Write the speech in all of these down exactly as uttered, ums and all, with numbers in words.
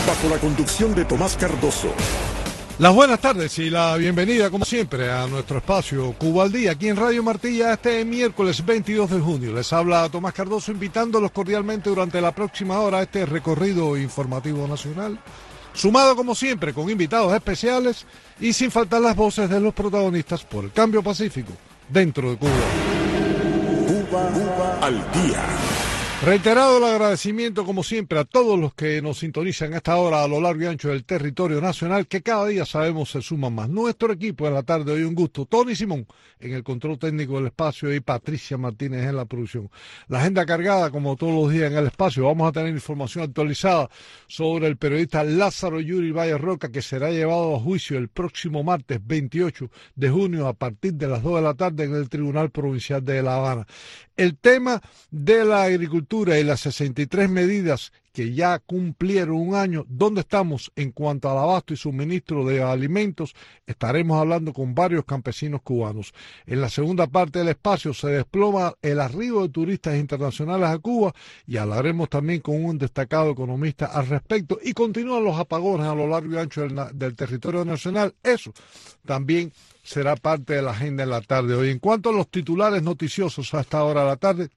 bajo la conducción de Tomás Cardoso. Las buenas tardes y la bienvenida, como siempre, a nuestro espacio Cuba al Día, aquí en Radio Martilla, este miércoles veintidós de junio. Les habla Tomás Cardoso, invitándolos cordialmente durante la próxima hora a este recorrido informativo nacional, sumado, como siempre, con invitados especiales y sin faltar las voces de los protagonistas por el cambio pacífico dentro de Cuba. Cuba, Cuba al Día. Reiterado el agradecimiento, como siempre, a todos los que nos sintonizan a esta hora a lo largo y ancho del territorio nacional, que cada día sabemos se suman más. Nuestro equipo en la tarde hoy un gusto. Tony Simón en el control técnico del espacio y Patricia Martínez en la producción. La agenda cargada, como todos los días en el espacio. Vamos a tener información actualizada sobre el periodista Lázaro Yuri Valle Roca, que será llevado a juicio el próximo martes veintiocho de junio a partir de las dos de la tarde en el Tribunal Provincial de La Habana. El tema de la agricultura y las sesenta y tres medidas que ya cumplieron un año, ¿dónde estamos en cuanto al abasto y suministro de alimentos? Estaremos hablando con varios campesinos cubanos. En la segunda parte del espacio se desploma el arribo de turistas internacionales a Cuba y hablaremos también con un destacado economista al respecto. Y continúan los apagones a lo largo y ancho del, del territorio nacional. Eso también será parte de la agenda en la tarde hoy. En cuanto a los titulares noticiosos a esta hora de la tarde,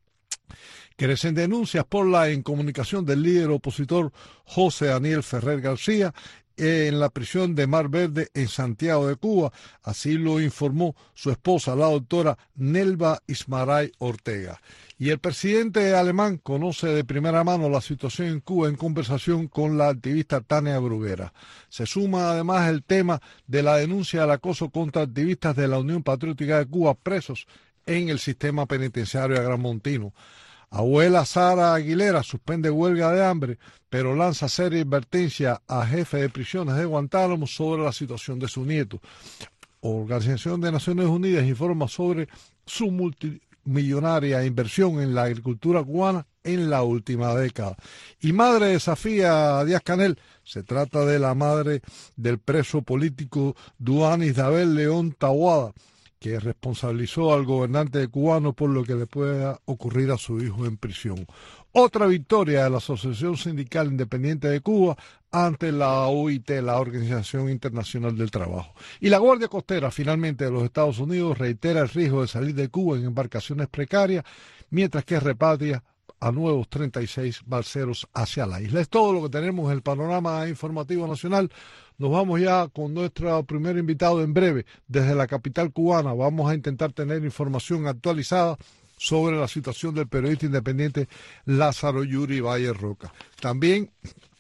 crecen denuncias por la incomunicación del líder opositor José Daniel Ferrer García en la prisión de Mar Verde en Santiago de Cuba. Así lo informó su esposa, la doctora Nelva Ismaray Ortega. Y el presidente alemán conoce de primera mano la situación en Cuba en conversación con la activista Tania Bruguera. Se suma además el tema de la denuncia del acoso contra activistas de la Unión Patriótica de Cuba presos en el sistema penitenciario agramontino. Abuela Sara Aguilera suspende huelga de hambre, pero lanza seria advertencia a jefe de prisiones de Guantánamo sobre la situación de su nieto. Organización de Naciones Unidas informa sobre su multimillonaria inversión en la agricultura cubana en la última década. Y madre desafía a Díaz-Canel. Se trata de la madre del preso político Duanis Dabel León Taboada, que responsabilizó al gobernante cubano por lo que le pueda ocurrir a su hijo en prisión. Otra victoria de la Asociación Sindical Independiente de Cuba ante la O I T, la Organización Internacional del Trabajo. Y la Guardia Costera, finalmente, de los Estados Unidos reitera el riesgo de salir de Cuba en embarcaciones precarias, mientras que repatria a nuevos treinta y seis balseros hacia la isla. Es todo lo que tenemos en el panorama informativo nacional. Nos vamos ya con nuestro primer invitado en breve desde la capital cubana. Vamos a intentar tener información actualizada sobre la situación del periodista independiente Lázaro Yuri Valle Roca. También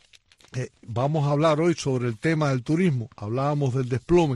eh, vamos a hablar hoy sobre el tema del turismo. Hablábamos del desplome.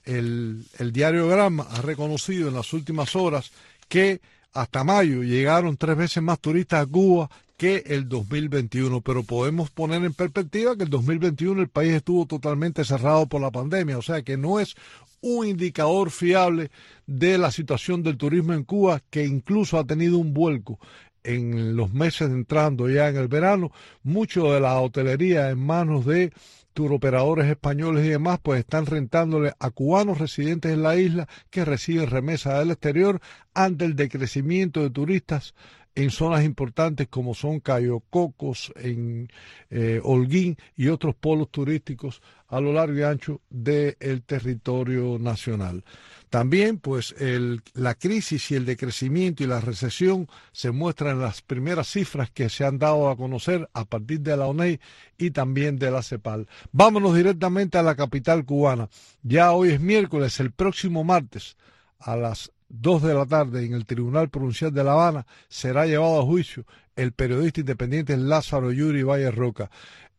El, el diario Granma ha reconocido en las últimas horas que hasta mayo llegaron tres veces más turistas a Cuba que el dos mil veintiuno, pero podemos poner en perspectiva que el dos mil veintiuno el país estuvo totalmente cerrado por la pandemia, o sea que no es un indicador fiable de la situación del turismo en Cuba, que incluso ha tenido un vuelco en los meses entrando ya en el verano. Mucho de la hotelería en manos de turoperadores españoles y demás, pues están rentándole a cubanos residentes en la isla que reciben remesas del exterior ante el decrecimiento de turistas en zonas importantes como son Cayo Cocos, en eh, Holguín y otros polos turísticos a lo largo y ancho del territorio nacional. También, pues, el, la crisis y el decrecimiento y la recesión se muestran en las primeras cifras que se han dado a conocer a partir de la O N E I y también de la CEPAL. Vámonos directamente a la capital cubana. Ya hoy es miércoles, el próximo martes a las dos de la tarde en el Tribunal Provincial de La Habana será llevado a juicio el periodista independiente Lázaro Yuri Valle Roca.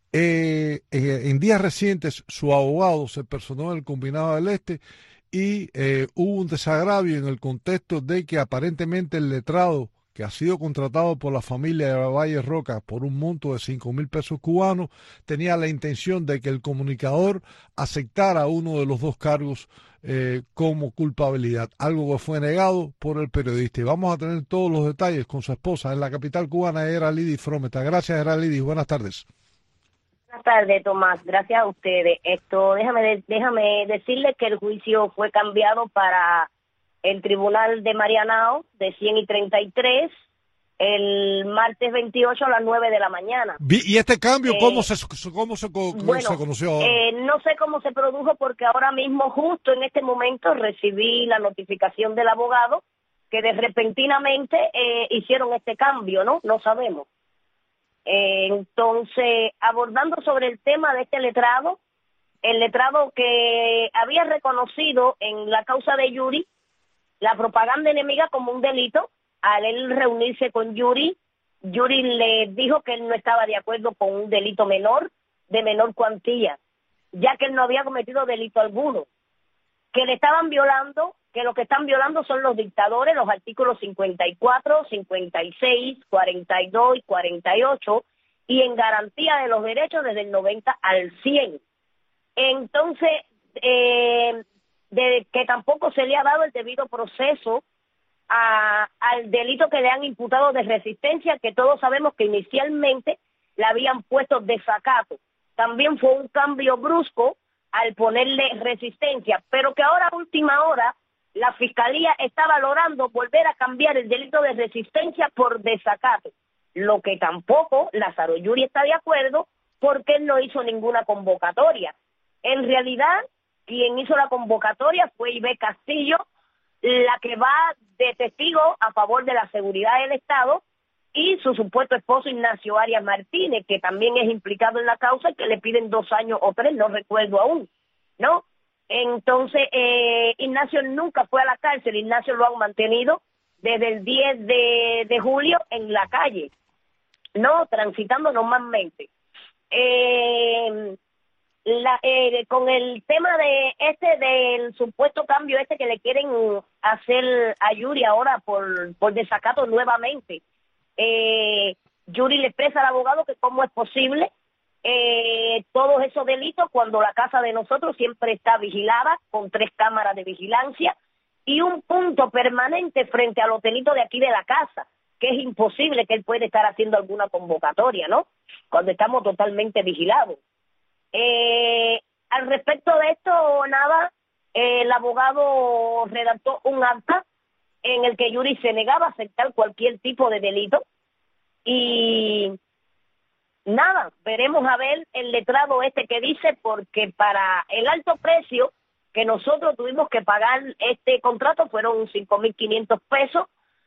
Eh, eh, en días recientes su abogado se personó en el Combinado del Este y eh, hubo un desagravio en el contexto de que aparentemente el letrado que ha sido contratado por la familia de Valle Roca por un monto de cinco mil pesos cubanos tenía la intención de que el comunicador aceptara uno de los dos cargos eh, como culpabilidad, algo que fue negado por el periodista. Y vamos a tener todos los detalles con su esposa en la capital cubana, Eralidis Frometa. Gracias, Eralidis. Buenas tardes. Buenas tardes, Tomás. Gracias a ustedes. Esto, déjame, déjame decirle que el juicio fue cambiado para el Tribunal de Marianao de cien y treinta y tres el martes veintiocho a las nueve de la mañana. ¿Y este cambio eh, cómo se cómo se, cómo bueno, se conoció ahora? Eh, no sé cómo se produjo porque ahora mismo, justo en este momento, recibí la notificación del abogado que de repentinamente eh, hicieron este cambio, ¿no? No sabemos. Eh, entonces, abordando sobre el tema de este letrado, el letrado que había reconocido en la causa de Yuri la propaganda enemiga como un delito, al él reunirse con Yuri, Yuri le dijo que él no estaba de acuerdo con un delito menor, de menor cuantía, ya que él no había cometido delito alguno, que le estaban violando, que lo que están violando son los dictadores, los artículos cincuenta y cuatro, cincuenta y seis, cuarenta y dos y cuarenta y ocho, y en garantía de los derechos desde el noventa al cien. Entonces, eh, de que tampoco se le ha dado el debido proceso a, al delito que le han imputado de resistencia, que todos sabemos que inicialmente le habían puesto desacato. También fue un cambio brusco al ponerle resistencia, pero que ahora a última hora la Fiscalía está valorando volver a cambiar el delito de resistencia por desacato, lo que tampoco Lázaro Yuri está de acuerdo porque él no hizo ninguna convocatoria. En realidad, quien hizo la convocatoria fue Ibe Castillo, la que va de testigo a favor de la seguridad del Estado, y su supuesto esposo Ignacio Arias Martínez, que también es implicado en la causa y que le piden dos años o tres, no recuerdo aún, ¿no? Entonces, eh, Ignacio nunca fue a la cárcel, Ignacio lo han mantenido desde el diez de, de julio en la calle, ¿no? Transitando normalmente. Eh... La, eh, con el tema de este del supuesto cambio este que le quieren hacer a Yuri ahora por, por desacato nuevamente, eh, Yuri le expresa al abogado que cómo es posible eh, todos esos delitos cuando la casa de nosotros siempre está vigilada con tres cámaras de vigilancia y un punto permanente frente a los delitos de aquí de la casa, que es imposible que él pueda estar haciendo alguna convocatoria, ¿no? Cuando estamos totalmente vigilados. Eh, al respecto de esto, nada, eh, el abogado redactó un acta en el que Yuri se negaba a aceptar cualquier tipo de delito y nada, veremos a ver el letrado este que dice, porque para el alto precio que nosotros tuvimos que pagar este contrato fueron cinco mil quinientos pesos,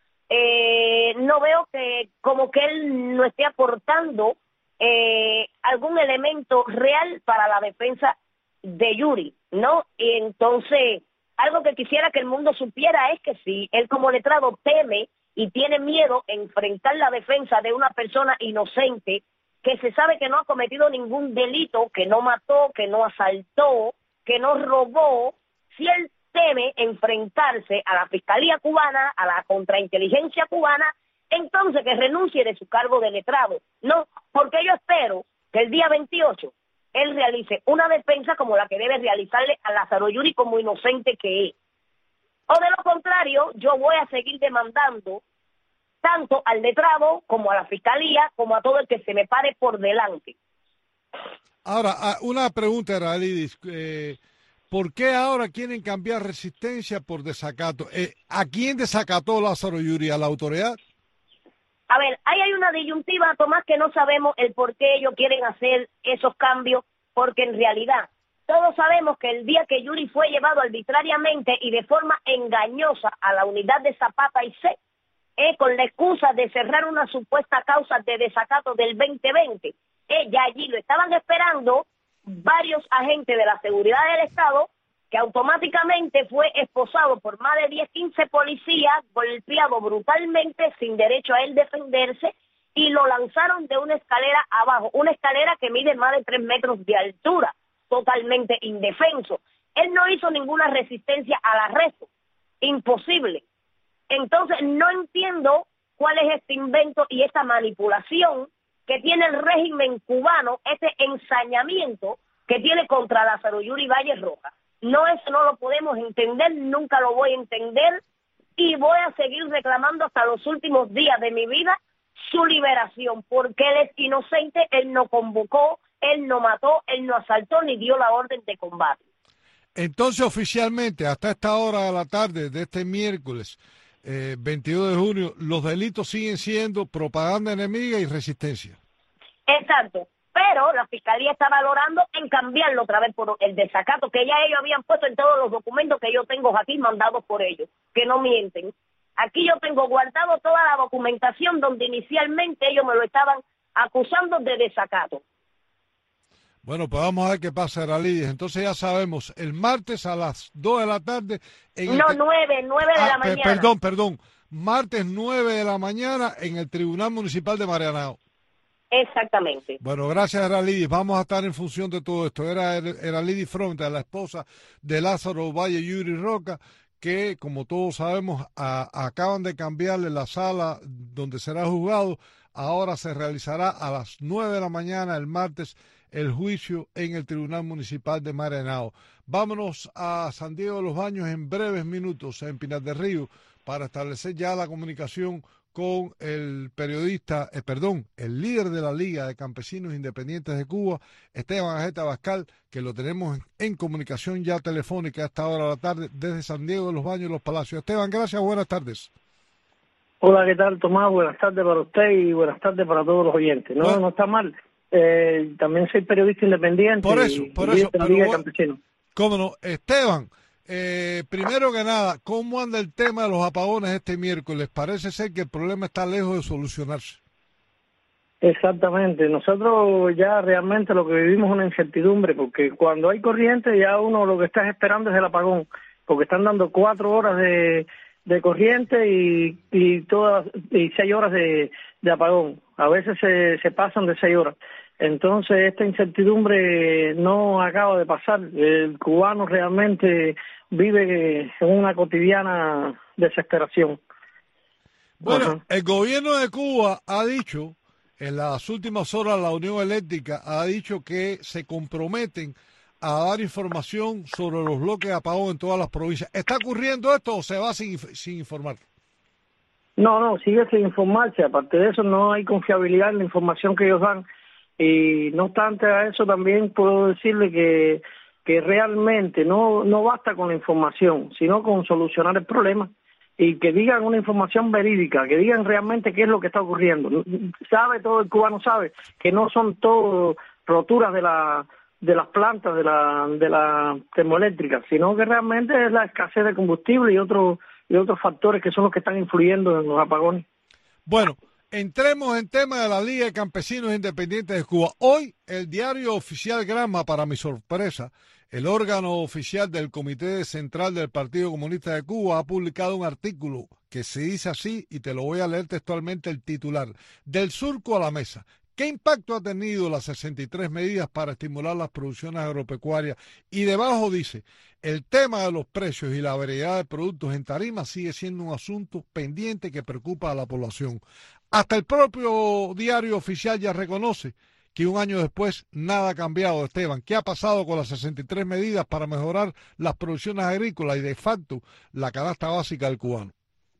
eh, no veo que como que él no esté aportando Eh, algún elemento real para la defensa de Yuri, ¿no? Y entonces, algo que quisiera que el mundo supiera es que si él como letrado teme y tiene miedo a enfrentar la defensa de una persona inocente que se sabe que no ha cometido ningún delito, que no mató, que no asaltó, que no robó, si él teme enfrentarse a la Fiscalía cubana, a la contrainteligencia cubana, entonces que renuncie de su cargo de letrado. No, porque yo espero que el día veintiocho él realice una defensa como la que debe realizarle a Lázaro Yuri como inocente que es. O de lo contrario, yo voy a seguir demandando tanto al letrado como a la Fiscalía, como a todo el que se me pare por delante. Ahora, una pregunta, Aralidis. Eh, ¿Por qué ahora quieren cambiar resistencia por desacato? Eh, ¿A quién desacató Lázaro Yuri? ¿A la autoridad? A ver, ahí hay una disyuntiva, Tomás, que no sabemos el por qué ellos quieren hacer esos cambios, porque en realidad todos sabemos que el día que Yuri fue llevado arbitrariamente y de forma engañosa a la unidad de Zapata y C, eh, con la excusa de cerrar una supuesta causa de desacato del veinte veinte, eh, ya allí lo estaban esperando varios agentes de la seguridad del Estado, que automáticamente fue esposado por más de diez, quince policías, golpeado brutalmente, sin derecho a él defenderse, y lo lanzaron de una escalera abajo, una escalera que mide más de tres metros de altura, totalmente indefenso. Él no hizo ninguna resistencia al arresto, imposible. Entonces no entiendo cuál es este invento y esta manipulación que tiene el régimen cubano, este ensañamiento que tiene contra Lázaro Yuri Valle Rojas. No, eso no lo podemos entender, nunca lo voy a entender y voy a seguir reclamando hasta los últimos días de mi vida su liberación, porque él es inocente, él no convocó, él no mató, él no asaltó ni dio la orden de combate. Entonces, oficialmente, hasta esta hora de la tarde de este miércoles, eh, veintidós de junio, los delitos siguen siendo propaganda enemiga y resistencia. Exacto. Pero la Fiscalía está valorando en cambiarlo otra vez por el desacato que ya ellos habían puesto en todos los documentos que yo tengo aquí mandados por ellos, que no mienten. Aquí yo tengo guardado toda la documentación donde inicialmente ellos me lo estaban acusando de desacato. Bueno, pues vamos a ver qué pasa, Aralidis. Entonces ya sabemos, el martes a las dos de la tarde... En no, el... nueve, nueve de ah, la mañana. Perdón, perdón. Martes nueve de la mañana en el Tribunal Municipal de Marianao. Exactamente. Bueno, gracias, Aralidis. Vamos a estar en función de todo esto. Era Aralidis Fronte, la esposa de Lázaro Valle Yuri Roca, que, como todos sabemos, a, acaban de cambiarle la sala donde será juzgado. Ahora se realizará a las nueve de la mañana el martes el juicio en el Tribunal Municipal de Marianao. Vámonos a San Diego de los Baños en breves minutos, en Pinar del Río, para establecer ya la comunicación con el periodista, eh, perdón, el líder de la Liga de Campesinos Independientes de Cuba, Esteban Ajeta Abascal, que lo tenemos en, en comunicación ya telefónica a esta hora de la tarde desde San Diego de los Baños y los Palacios. Esteban, gracias, buenas tardes. Hola, ¿qué tal, Tomás? Buenas tardes para usted y buenas tardes para todos los oyentes. No, bueno, no está mal. Eh, también soy periodista independiente. Por eso, por eso. De la Liga de Campesinos. Cómo no, Esteban. Eh, primero que nada, ¿cómo anda el tema de los apagones este miércoles? Parece ser que el problema está lejos de solucionarse. Exactamente. Nosotros ya realmente lo que vivimos es una incertidumbre, porque cuando hay corriente ya uno lo que está esperando es el apagón, porque están dando cuatro horas de, de corriente y, y todas y seis horas de, de apagón. A veces se, se pasan de seis horas. Entonces esta incertidumbre no acaba de pasar. El cubano realmente vive en una cotidiana desesperación. Bueno, Ajá. El gobierno de Cuba ha dicho, en las últimas horas la Unión Eléctrica ha dicho que se comprometen a dar información sobre los bloques de apagón en todas las provincias. ¿Está ocurriendo esto o se va sin, sin informar? No, no, sigue sin informarse. Aparte de eso, no hay confiabilidad en la información que ellos dan. Y no obstante a eso, también puedo decirle que, que realmente no, no basta con la información, sino con solucionar el problema y que digan una información verídica, que digan realmente qué es lo que está ocurriendo. Sabe, todo el cubano sabe que no son todo roturas de la de las plantas de la de la termoeléctrica, sino que realmente es la escasez de combustible y otros y otros factores que son los que están influyendo en los apagones. Bueno, entremos en tema de la Liga de Campesinos Independientes de Cuba. Hoy, el diario oficial Granma, para mi sorpresa, el órgano oficial del Comité Central del Partido Comunista de Cuba, ha publicado un artículo que se dice así, y te lo voy a leer textualmente el titular: Del surco a la mesa. ¿Qué impacto ha tenido las sesenta y tres medidas para estimular las producciones agropecuarias? Y debajo dice: el tema de los precios y la variedad de productos en tarima sigue siendo un asunto pendiente que preocupa a la población. Hasta el propio diario oficial ya reconoce que un año después nada ha cambiado, Esteban. ¿Qué ha pasado con las sesenta y tres medidas para mejorar las producciones agrícolas y de facto la canasta básica del cubano?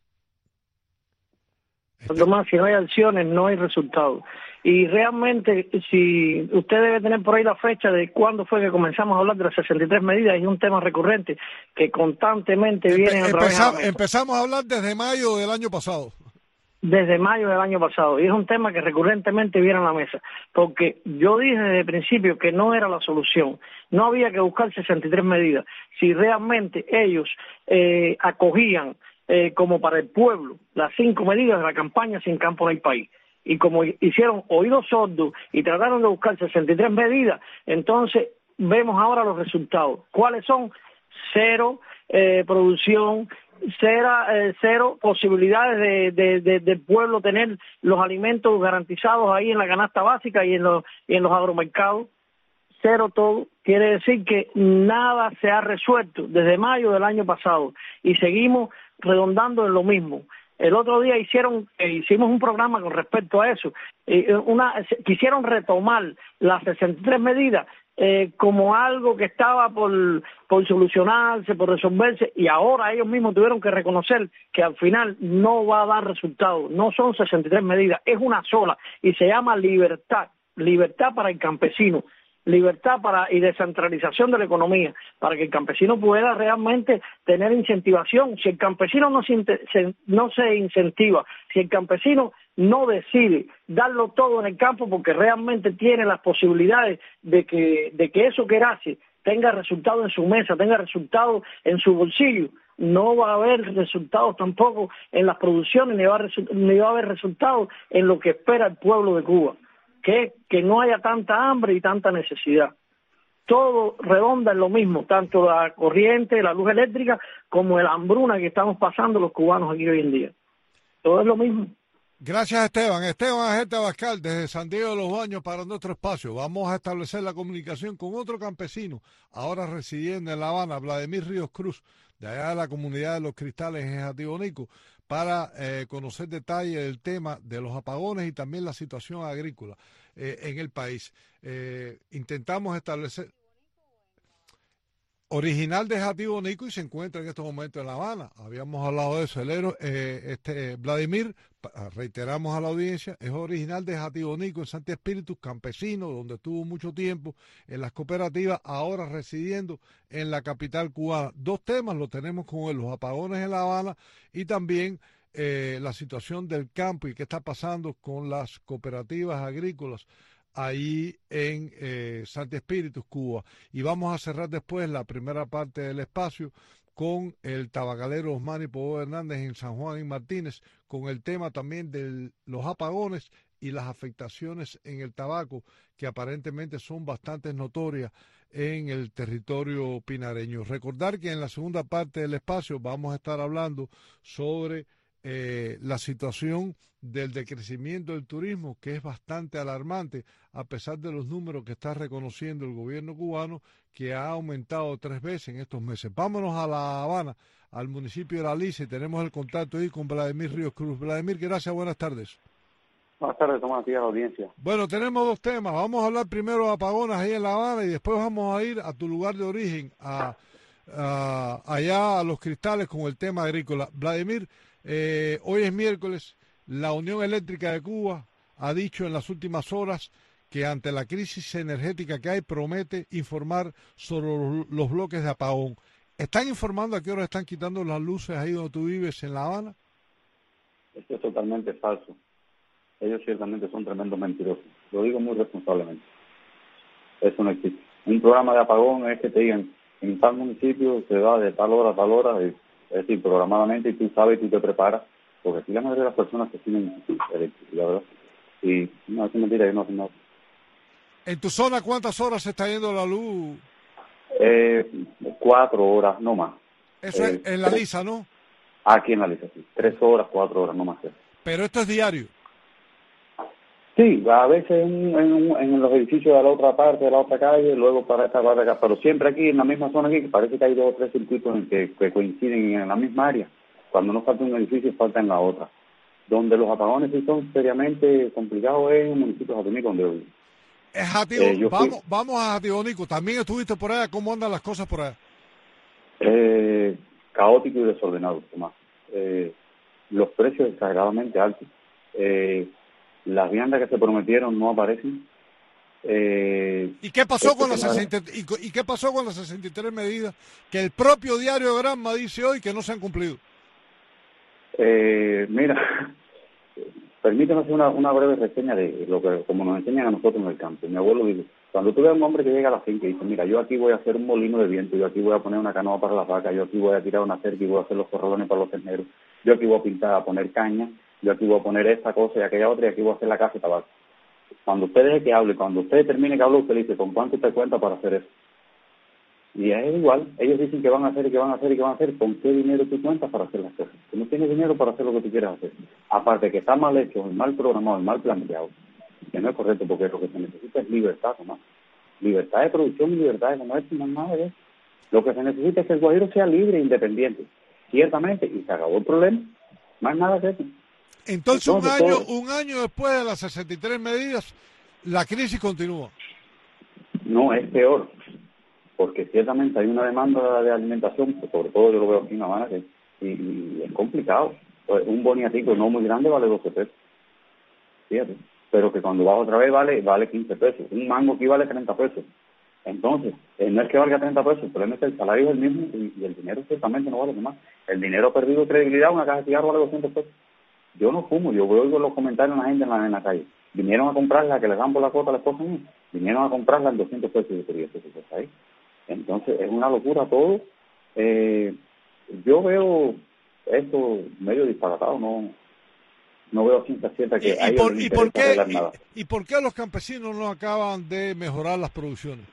Tomás, si no hay acciones, no hay resultados. Y realmente, si usted debe tener por ahí la fecha de cuándo fue que comenzamos a hablar de las sesenta y tres medidas, es un tema recurrente que constantemente Empe viene a través empezamos, empezamos a hablar desde mayo del año pasado. Desde mayo del año pasado, y es un tema que recurrentemente viene a la mesa, porque yo dije desde el principio que no era la solución, no había que buscar sesenta y tres medidas, si realmente ellos eh, acogían eh, como para el pueblo las cinco medidas de la campaña Sin Campo no hay país, y como hicieron oídos sordos y trataron de buscar sesenta y tres medidas, entonces vemos ahora los resultados. ¿Cuáles son? Cero eh, producción, Cero, eh, cero posibilidades de, de, de, del pueblo tener los alimentos garantizados ahí en la canasta básica y en los, y en los agromercados. Cero todo. Quiere decir que nada se ha resuelto desde mayo del año pasado y seguimos redondando en lo mismo. El otro día hicieron, eh, hicimos un programa con respecto a eso. Eh, una, quisieron retomar las sesenta y tres medidas Eh, como algo que estaba por, por solucionarse, por resolverse, y ahora ellos mismos tuvieron que reconocer que al final no va a dar resultados. No son sesenta y tres medidas, es una sola, y se llama libertad, libertad para el campesino. libertad para y descentralización de la economía, para que el campesino pueda realmente tener incentivación. Si el campesino no se, se, no se incentiva, si el campesino no decide darlo todo en el campo porque realmente tiene las posibilidades de que, de que eso que hace tenga resultado en su mesa, tenga resultado en su bolsillo, no va a haber resultados tampoco en las producciones, ni va a, ni va a haber resultados en lo que espera el pueblo de Cuba, que, que no haya tanta hambre y tanta necesidad. Todo redonda en lo mismo, tanto la corriente, la luz eléctrica, como la hambruna que estamos pasando los cubanos aquí hoy en día. Todo es lo mismo. Gracias, Esteban. Esteban Agente Abascal, desde San Diego de los Baños para nuestro espacio. Vamos a establecer la comunicación con otro campesino, ahora residiendo en La Habana, Vladimir Ríos Cruz, de allá de la comunidad de Los Cristales en Jatibonico, para eh, conocer detalles del tema de los apagones y también la situación agrícola eh, en el país. Eh, intentamos establecer... Original de Jatibonico y se encuentra en estos momentos en La Habana. Habíamos hablado de eso. El héroe, eh, este, Vladimir, reiteramos a la audiencia, es original de Jatibonico en Santi Espíritu, campesino, donde estuvo mucho tiempo en las cooperativas, ahora residiendo en la capital cubana. Dos temas los tenemos con él, los apagones en La Habana y también eh, la situación del campo y qué está pasando con las cooperativas agrícolas ahí en eh, Santi Espíritus, Cuba. Y vamos a cerrar después la primera parte del espacio con el tabacalero Osmani Pobo Hernández en San Juan y Martínez, con el tema también de los apagones y las afectaciones en el tabaco, que aparentemente son bastante notorias en el territorio pinareño. Recordar que en la segunda parte del espacio vamos a estar hablando sobre eh, la situación del decrecimiento del turismo, que es bastante alarmante, a pesar de los números que está reconociendo el gobierno cubano, que ha aumentado tres veces en estos meses. Vámonos a La Habana, al municipio de La Alicia, y tenemos el contacto ahí con Vladimir Ríos Cruz. Vladimir, gracias, buenas tardes. Buenas tardes, Tomás, aquí a la audiencia. Bueno, tenemos dos temas. Vamos a hablar primero de apagones ahí en La Habana y después vamos a ir a tu lugar de origen, a, a allá a Los Cristales, con el tema agrícola. Vladimir, eh, hoy es miércoles. La Unión Eléctrica de Cuba ha dicho en las últimas horas que ante la crisis energética que hay promete informar sobre los bloques de apagón. ¿Están informando a qué hora están quitando las luces ahí donde tú vives en La Habana? Esto es totalmente falso. Ellos ciertamente son tremendos mentirosos. Lo digo muy responsablemente. Eso no existe. Un programa de apagón es que te digan, en tal municipio se va de tal hora a tal hora, es decir, programadamente, y tú sabes y tú te preparas. Porque aquí la mayoría de las personas que tienen electricidad, ¿verdad? Y no, es mentira, yo no sé nada. ¿En tu zona cuántas horas se está yendo la luz? Eh, cuatro horas, no más. Eso eh, es en La tres, Lisa, ¿no? Aquí en La Lisa, sí. Tres horas, cuatro horas, no más. Pero esto es diario. Sí, a veces en, en, en los edificios de la otra parte, de la otra calle, luego para esta parte acá, pero siempre aquí en la misma zona aquí, que parece que hay dos o tres circuitos en que, que coinciden en la misma área. Cuando no falta un edificio, falta en la otra. Donde los apagones sí son seriamente complicados es en el municipio de Jatibonico, donde yo vivo. Jatibo, eh, vamos, fui, vamos a Jatibonico. También estuviste por allá. ¿Cómo andan las cosas por allá? Eh, caótico y desordenado, Tomás. Eh, los precios exageradamente altos. Eh, las viandas que se prometieron no aparecen. Eh, ¿Y qué pasó con las sesenta y, y qué pasó con las sesenta y tres medidas que el propio diario Granma dice hoy que no se han cumplido? Eh, mira, permíteme hacer una, una breve reseña de lo que, como nos enseñan a nosotros en el campo. Mi abuelo dice, cuando tú ves a un hombre que llega a la finca y dice, mira, yo aquí voy a hacer un molino de viento, yo aquí voy a poner una canoa para las vacas, yo aquí voy a tirar una cerca y voy a hacer los corralones para los terneros, yo aquí voy a pintar, a poner caña, yo aquí voy a poner esta cosa y aquella otra y aquí voy a hacer la casa de tabaco. Cuando usted deje que hable, cuando usted termine que hable, usted le dice, ¿con cuánto usted cuenta para hacer eso? Y es igual, ellos dicen que van a hacer y que van a hacer y que van a hacer, ¿con qué dinero tú cuentas para hacer las cosas? Tú no tienes dinero para hacer lo que tú quieras hacer. Aparte que está mal hecho, mal programado, mal planteado, que no es correcto, porque lo que se necesita es libertad, ¿no? Libertad de producción y libertad de comercio, no es nada de eso. Lo que se necesita es que el Guajiro sea libre e independiente, ciertamente, y se acabó el problema, más nada que eso. Entonces, Entonces un año todo... un año después de las sesenta y tres medidas, la crisis continúa. No, es peor. Porque ciertamente hay una demanda de alimentación, sobre todo yo lo veo aquí en La Habana, que, y, y es complicado. Pues un boniatico no muy grande vale doce pesos. Fíjate. pero que cuando baja otra vez vale vale quince pesos. Un mango aquí vale treinta pesos. Entonces, eh, no es que valga treinta pesos, el problema es que el salario es el mismo y, y el dinero ciertamente no vale más. El dinero ha perdido credibilidad, una caja de cigarros vale doscientos pesos. Yo no fumo, yo oigo los comentarios de la gente en la, en la calle. Vinieron a comprarla, que le dan por la cuota a la esposa mía, vinieron a comprarla en doscientos pesos y yo quería eso, pues, ahí. Entonces, es una locura todo. Eh, yo veo esto medio disparatado, no no veo ciencia cierta que ¿Y, a y, ellos por, les y, por interese arreglar qué, nada. y, ¿Y por qué los campesinos no acaban de mejorar las producciones?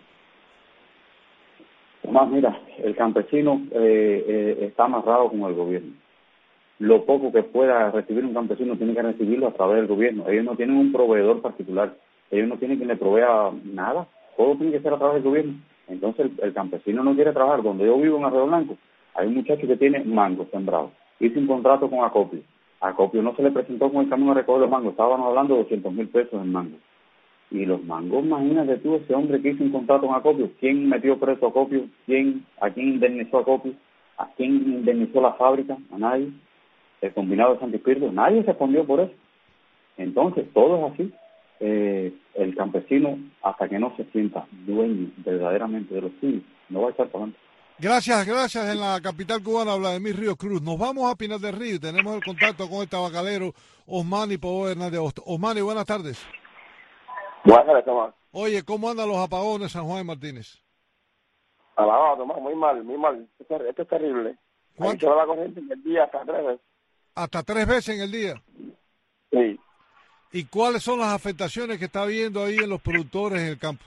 Tomás, mira, el campesino eh, eh, está amarrado con el gobierno. Lo poco que pueda recibir un campesino tiene que recibirlo a través del gobierno. Ellos no tienen un proveedor particular. Ellos no tienen quien le provea nada. Todo tiene que ser a través del gobierno. Entonces el, el campesino no quiere trabajar. Donde yo vivo en Arroyo Blanco, hay un muchacho que tiene mangos sembrados. Hizo un contrato con Acopio. Acopio no se le presentó con el camión a recoger los mangos. Estábamos hablando de doscientos mil pesos en mangos. Y los mangos, imagínate tú, ese hombre que hizo un contrato con Acopio. ¿Quién metió preso a Acopio? ¿Quién, ¿A quién indemnizó a Acopio? ¿A quién indemnizó la fábrica? A nadie. El combinado de Santo Espíritu, nadie respondió por eso. Entonces, todo es así. Eh, el campesino, hasta que no se sienta dueño verdaderamente de los suyos, no va a echar para adelante. Gracias, gracias. En la capital cubana, Vladimir Ríos Cruz. Nos vamos a Pinar del Río y tenemos el contacto con el tabacalero Osmani Pobo Hernández Hostos. Osmani, buenas tardes. Buenas tardes, Tomás. Oye, ¿cómo andan los apagones San Juan y Martínez? Alabado, Tomás, muy mal, muy mal. Esto, esto es terrible. Aquí se va la corriente en el día hasta tres veces. Hasta tres veces en el día. Sí. ¿Y cuáles son las afectaciones que está viendo ahí en los productores en el campo?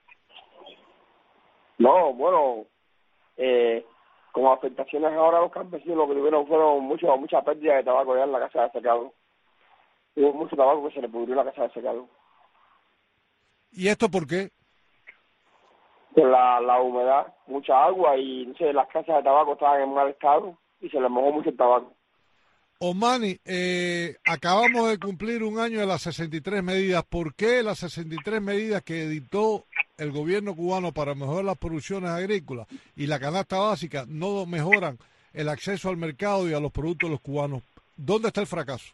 No, bueno, eh, como afectaciones ahora los campesinos lo que tuvieron fueron mucho, mucha pérdida de tabaco ya en la casa de secado. Hubo mucho tabaco que se le pudrió en la casa de secado. ¿Y esto por qué? Por la, la humedad, mucha agua y no sé, las casas de tabaco estaban en mal estado y se les mojó mucho el tabaco. Osmani, eh, acabamos de cumplir un año de las sesenta y tres medidas. ¿Por qué las sesenta y tres medidas que dictó el gobierno cubano para mejorar las producciones agrícolas y la canasta básica no mejoran el acceso al mercado y a los productos de los cubanos? ¿Dónde está el fracaso?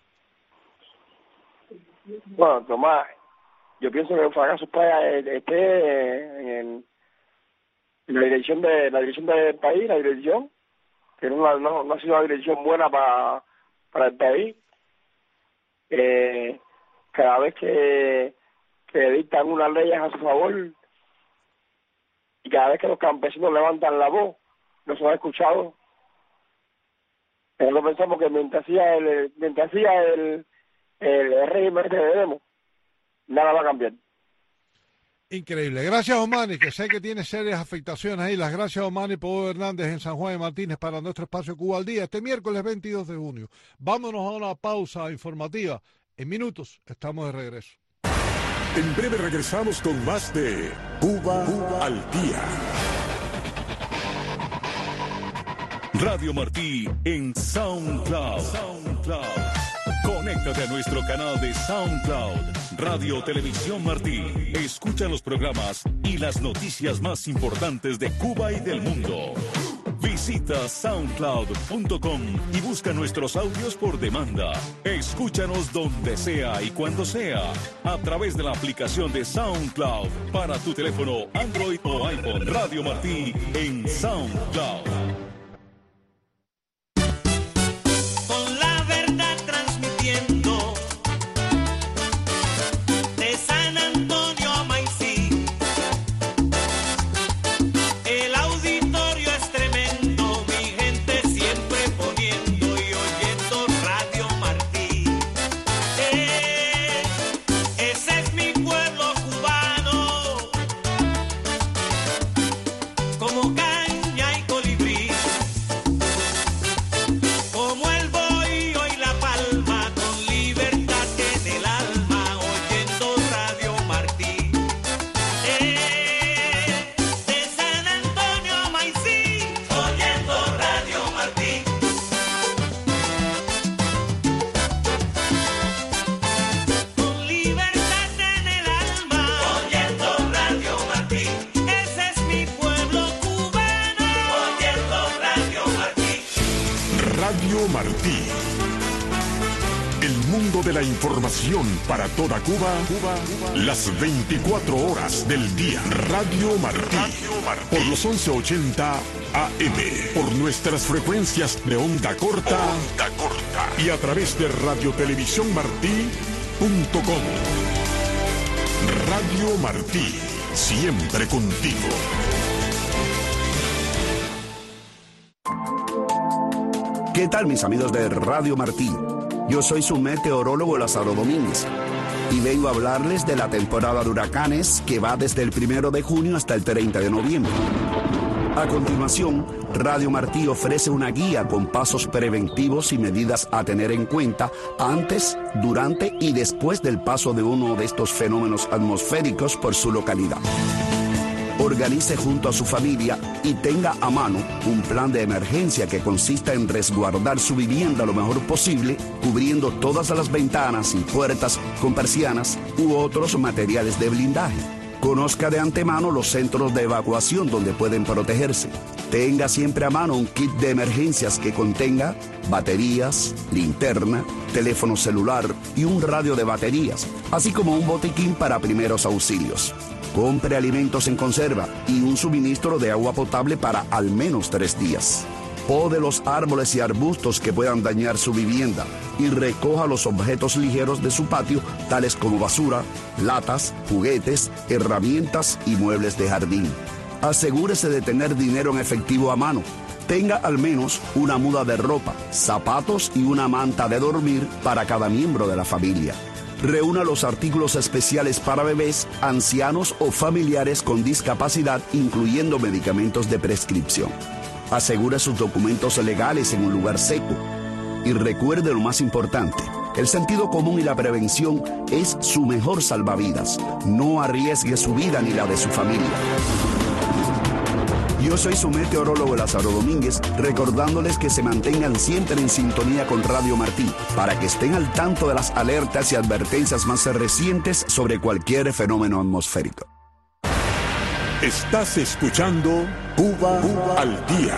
Bueno, Tomás, yo pienso que el fracaso esté en, en la dirección de la dirección del país, la dirección que no, no, no ha sido una dirección buena para, para el país. Eh, cada vez que, que dictan unas leyes a su favor y cada vez que los campesinos levantan la voz, no se ha escuchado. Nosotros pensamos que mientras hacía el, mientras hacía el, el, el régimen que tenemos, nada va a cambiar. Increíble. Gracias, Osmani, que sé que tiene serias afectaciones ahí. Las gracias, Osmani Pobo Hernández en San Juan de Martínez para nuestro espacio Cuba al Día, este miércoles veintidós de junio. Vámonos a una pausa informativa. En minutos estamos de regreso. En breve regresamos con más de Cuba, Cuba al Día. Radio Martí en SoundCloud. SoundCloud. Conéctate a nuestro canal de SoundCloud. Radio Televisión Martí. Escucha los programas y las noticias más importantes de Cuba y del mundo. Visita soundcloud punto com y busca nuestros audios por demanda. Escúchanos donde sea y cuando sea a través de la aplicación de SoundCloud para tu teléfono Android o iPhone. Radio Martí en SoundCloud. Radio Martí, el mundo de la información para toda Cuba, Cuba, Cuba, las veinticuatro horas del día. Radio Martí, Radio Martí, por los once ochenta A M, por nuestras frecuencias de onda corta, onda corta y a través de radio televisión martí punto com. Radio Martí, siempre contigo. ¿Qué tal, mis amigos de Radio Martí? Yo soy su meteorólogo Lázaro Domínguez y vengo a hablarles de la temporada de huracanes que va desde el primero de junio hasta el treinta de noviembre. A continuación, Radio Martí ofrece una guía con pasos preventivos y medidas a tener en cuenta antes, durante y después del paso de uno de estos fenómenos atmosféricos por su localidad. Organice junto a su familia y tenga a mano un plan de emergencia que consista en resguardar su vivienda lo mejor posible, cubriendo todas las ventanas y puertas con persianas u otros materiales de blindaje. Conozca de antemano los centros de evacuación donde pueden protegerse. Tenga siempre a mano un kit de emergencias que contenga baterías, linterna, teléfono celular y un radio de baterías, así como un botiquín para primeros auxilios. Compre alimentos en conserva y un suministro de agua potable para al menos tres días. Pode los árboles y arbustos que puedan dañar su vivienda y recoja los objetos ligeros de su patio, tales como basura, latas, juguetes, herramientas y muebles de jardín. Asegúrese de tener dinero en efectivo a mano. Tenga al menos una muda de ropa, zapatos y una manta de dormir para cada miembro de la familia. Reúna los artículos especiales para bebés, ancianos o familiares con discapacidad, incluyendo medicamentos de prescripción. Asegure sus documentos legales en un lugar seco. Y recuerde lo más importante, el sentido común y la prevención es su mejor salvavidas. No arriesgue su vida ni la de su familia. Yo soy su meteorólogo Lázaro Domínguez, recordándoles que se mantengan siempre en sintonía con Radio Martí, para que estén al tanto de las alertas y advertencias más recientes sobre cualquier fenómeno atmosférico. Estás escuchando Cuba, Cuba al Día.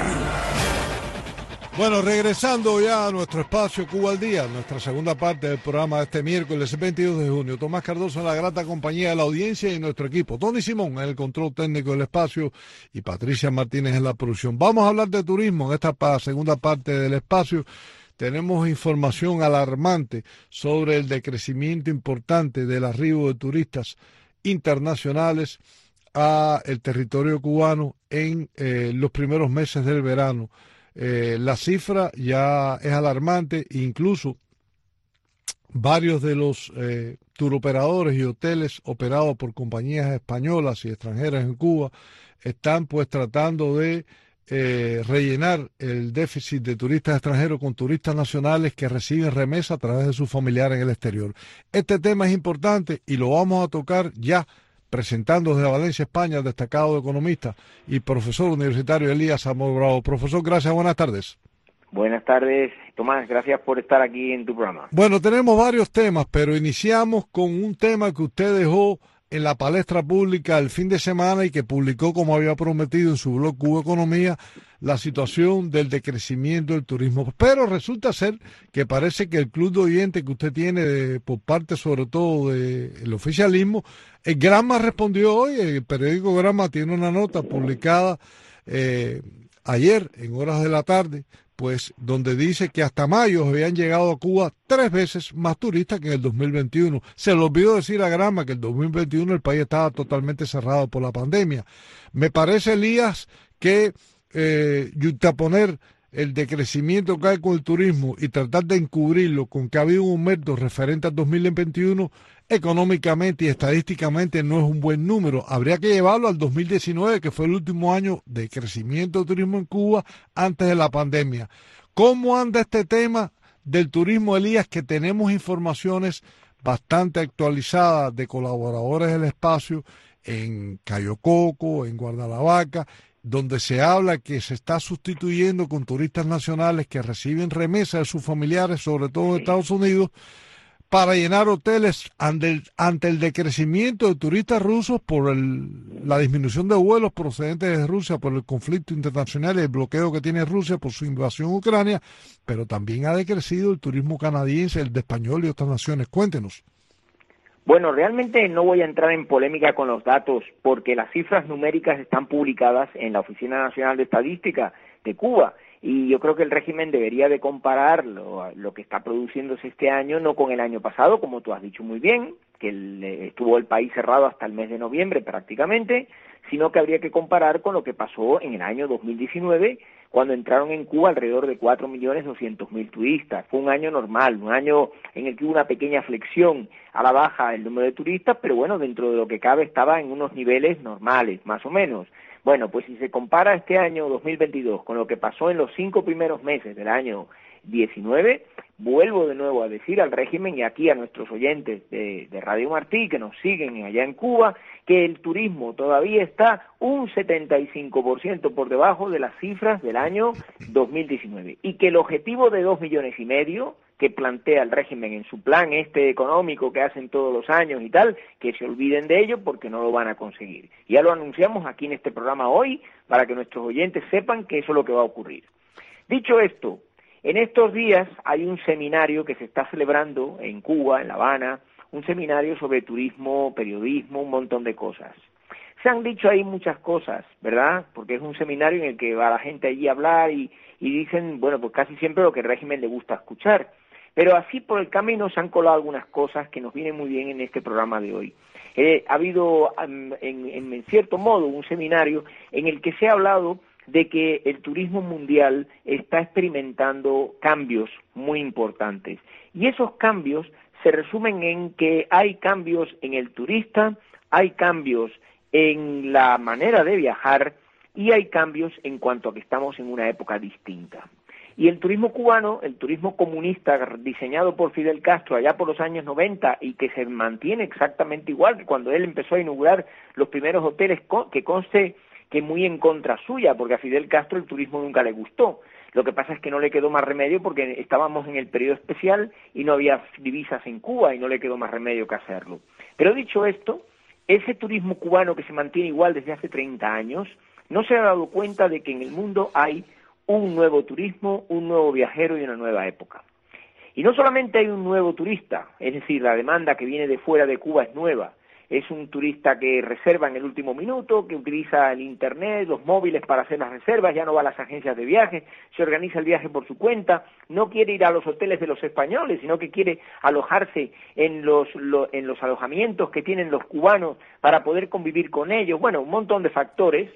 Bueno, regresando ya a nuestro espacio Cuba al Día, nuestra segunda parte del programa de este miércoles veintidós de junio. Tomás Cardoso en la grata compañía de la audiencia y nuestro equipo. Tony Simón en el control técnico del espacio y Patricia Martínez en la producción. Vamos a hablar de turismo en esta segunda parte del espacio. Tenemos información alarmante sobre el decrecimiento importante del arribo de turistas internacionales a el territorio cubano en eh, los primeros meses del verano. Eh, la cifra ya es alarmante, incluso varios de los eh, turoperadores y hoteles operados por compañías españolas y extranjeras en Cuba están pues tratando de eh, rellenar el déficit de turistas extranjeros con turistas nacionales que reciben remesa a través de sus familiares en el exterior. Este tema es importante y lo vamos a tocar ya, presentando desde Valencia, España, el destacado economista y profesor universitario Elías Amor Bravo. Profesor, gracias, buenas tardes. Buenas tardes, Tomás, gracias por estar aquí en tu programa. Bueno, tenemos varios temas, pero iniciamos con un tema que usted dejó en la palestra pública el fin de semana y que publicó, como había prometido en su blog Cuba Economía, la situación del decrecimiento del turismo. Pero resulta ser que parece que el club de oyentes que usted tiene de, por parte sobre todo del oficialismo, el Granma respondió hoy, el periódico Granma tiene una nota publicada eh, ayer en horas de la tarde, pues donde dice que hasta mayo habían llegado a Cuba tres veces más turistas que en el dos mil veintiuno. Se le olvidó decir a Granma que en el dos mil veintiuno el país estaba totalmente cerrado por la pandemia. Me parece, Elías, que eh, yuxtaponer el decrecimiento que hay con el turismo y tratar de encubrirlo con que ha habido un aumento referente al dos mil veintiuno, económicamente y estadísticamente no es un buen número. Habría que llevarlo al dos mil diecinueve, que fue el último año de crecimiento del turismo en Cuba antes de la pandemia. ¿Cómo anda este tema del turismo, Elías, que tenemos informaciones bastante actualizadas de colaboradores del espacio en Cayo Coco, en Guardalavaca, donde se habla que se está sustituyendo con turistas nacionales que reciben remesas de sus familiares, sobre todo en Estados Unidos, para llenar hoteles ante el, ante el decrecimiento de turistas rusos por el, la disminución de vuelos procedentes de Rusia por el conflicto internacional y el bloqueo que tiene Rusia por su invasión a Ucrania, pero también ha decrecido el turismo canadiense, el de español y otras naciones. Cuéntenos. Bueno, realmente no voy a entrar en polémica con los datos porque las cifras numéricas están publicadas en la Oficina Nacional de Estadística de Cuba. Y yo creo que el régimen debería de comparar lo, lo que está produciéndose este año, no con el año pasado, como tú has dicho muy bien, que el, estuvo el país cerrado hasta el mes de noviembre prácticamente, sino que habría que comparar con lo que pasó en el año dos mil diecinueve, cuando entraron en Cuba alrededor de cuatro millones doscientos mil turistas. Fue un año normal, un año en el que hubo una pequeña flexión a la baja el número de turistas, pero bueno, dentro de lo que cabe estaba en unos niveles normales, más o menos. Bueno, pues si se compara este año dos mil veintidós con lo que pasó en los cinco primeros meses del año diecinueve, vuelvo de nuevo a decir al régimen y aquí a nuestros oyentes de, de Radio Martí que nos siguen allá en Cuba, que el turismo todavía está un setenta y cinco por ciento por debajo de las cifras del año dos mil diecinueve y que el objetivo de dos millones y medio que plantea el régimen en su plan este económico que hacen todos los años y tal, que se olviden de ello porque no lo van a conseguir. Ya lo anunciamos aquí en este programa hoy para que nuestros oyentes sepan que eso es lo que va a ocurrir. Dicho esto, en estos días hay un seminario que se está celebrando en Cuba, en La Habana, un seminario sobre turismo, periodismo, un montón de cosas. Se han dicho ahí muchas cosas, ¿verdad? Porque es un seminario en el que va la gente allí a hablar y, y dicen, bueno, pues casi siempre lo que el régimen le gusta escuchar. Pero así por el camino se han colado algunas cosas que nos vienen muy bien en este programa de hoy. Eh, ha habido, en, en, en cierto modo, un seminario en el que se ha hablado de que el turismo mundial está experimentando cambios muy importantes. Y esos cambios se resumen en que hay cambios en el turista, hay cambios en la manera de viajar y hay cambios en cuanto a que estamos en una época distinta. Y el turismo cubano, el turismo comunista diseñado por Fidel Castro allá por los años noventa y que se mantiene exactamente igual que cuando él empezó a inaugurar los primeros hoteles, que conste que muy en contra suya, porque a Fidel Castro el turismo nunca le gustó. Lo que pasa es que no le quedó más remedio porque estábamos en el periodo especial y no había divisas en Cuba y no le quedó más remedio que hacerlo. Pero dicho esto, ese turismo cubano que se mantiene igual desde hace treinta años, no se ha dado cuenta de que en el mundo hay un nuevo turismo, un nuevo viajero y una nueva época. Y no solamente hay un nuevo turista, es decir, la demanda que viene de fuera de Cuba es nueva. Es un turista que reserva en el último minuto, que utiliza el internet, los móviles para hacer las reservas, ya no va a las agencias de viajes, se organiza el viaje por su cuenta, no quiere ir a los hoteles de los españoles, sino que quiere alojarse en los, lo, en los alojamientos que tienen los cubanos para poder convivir con ellos. Bueno, un montón de factores.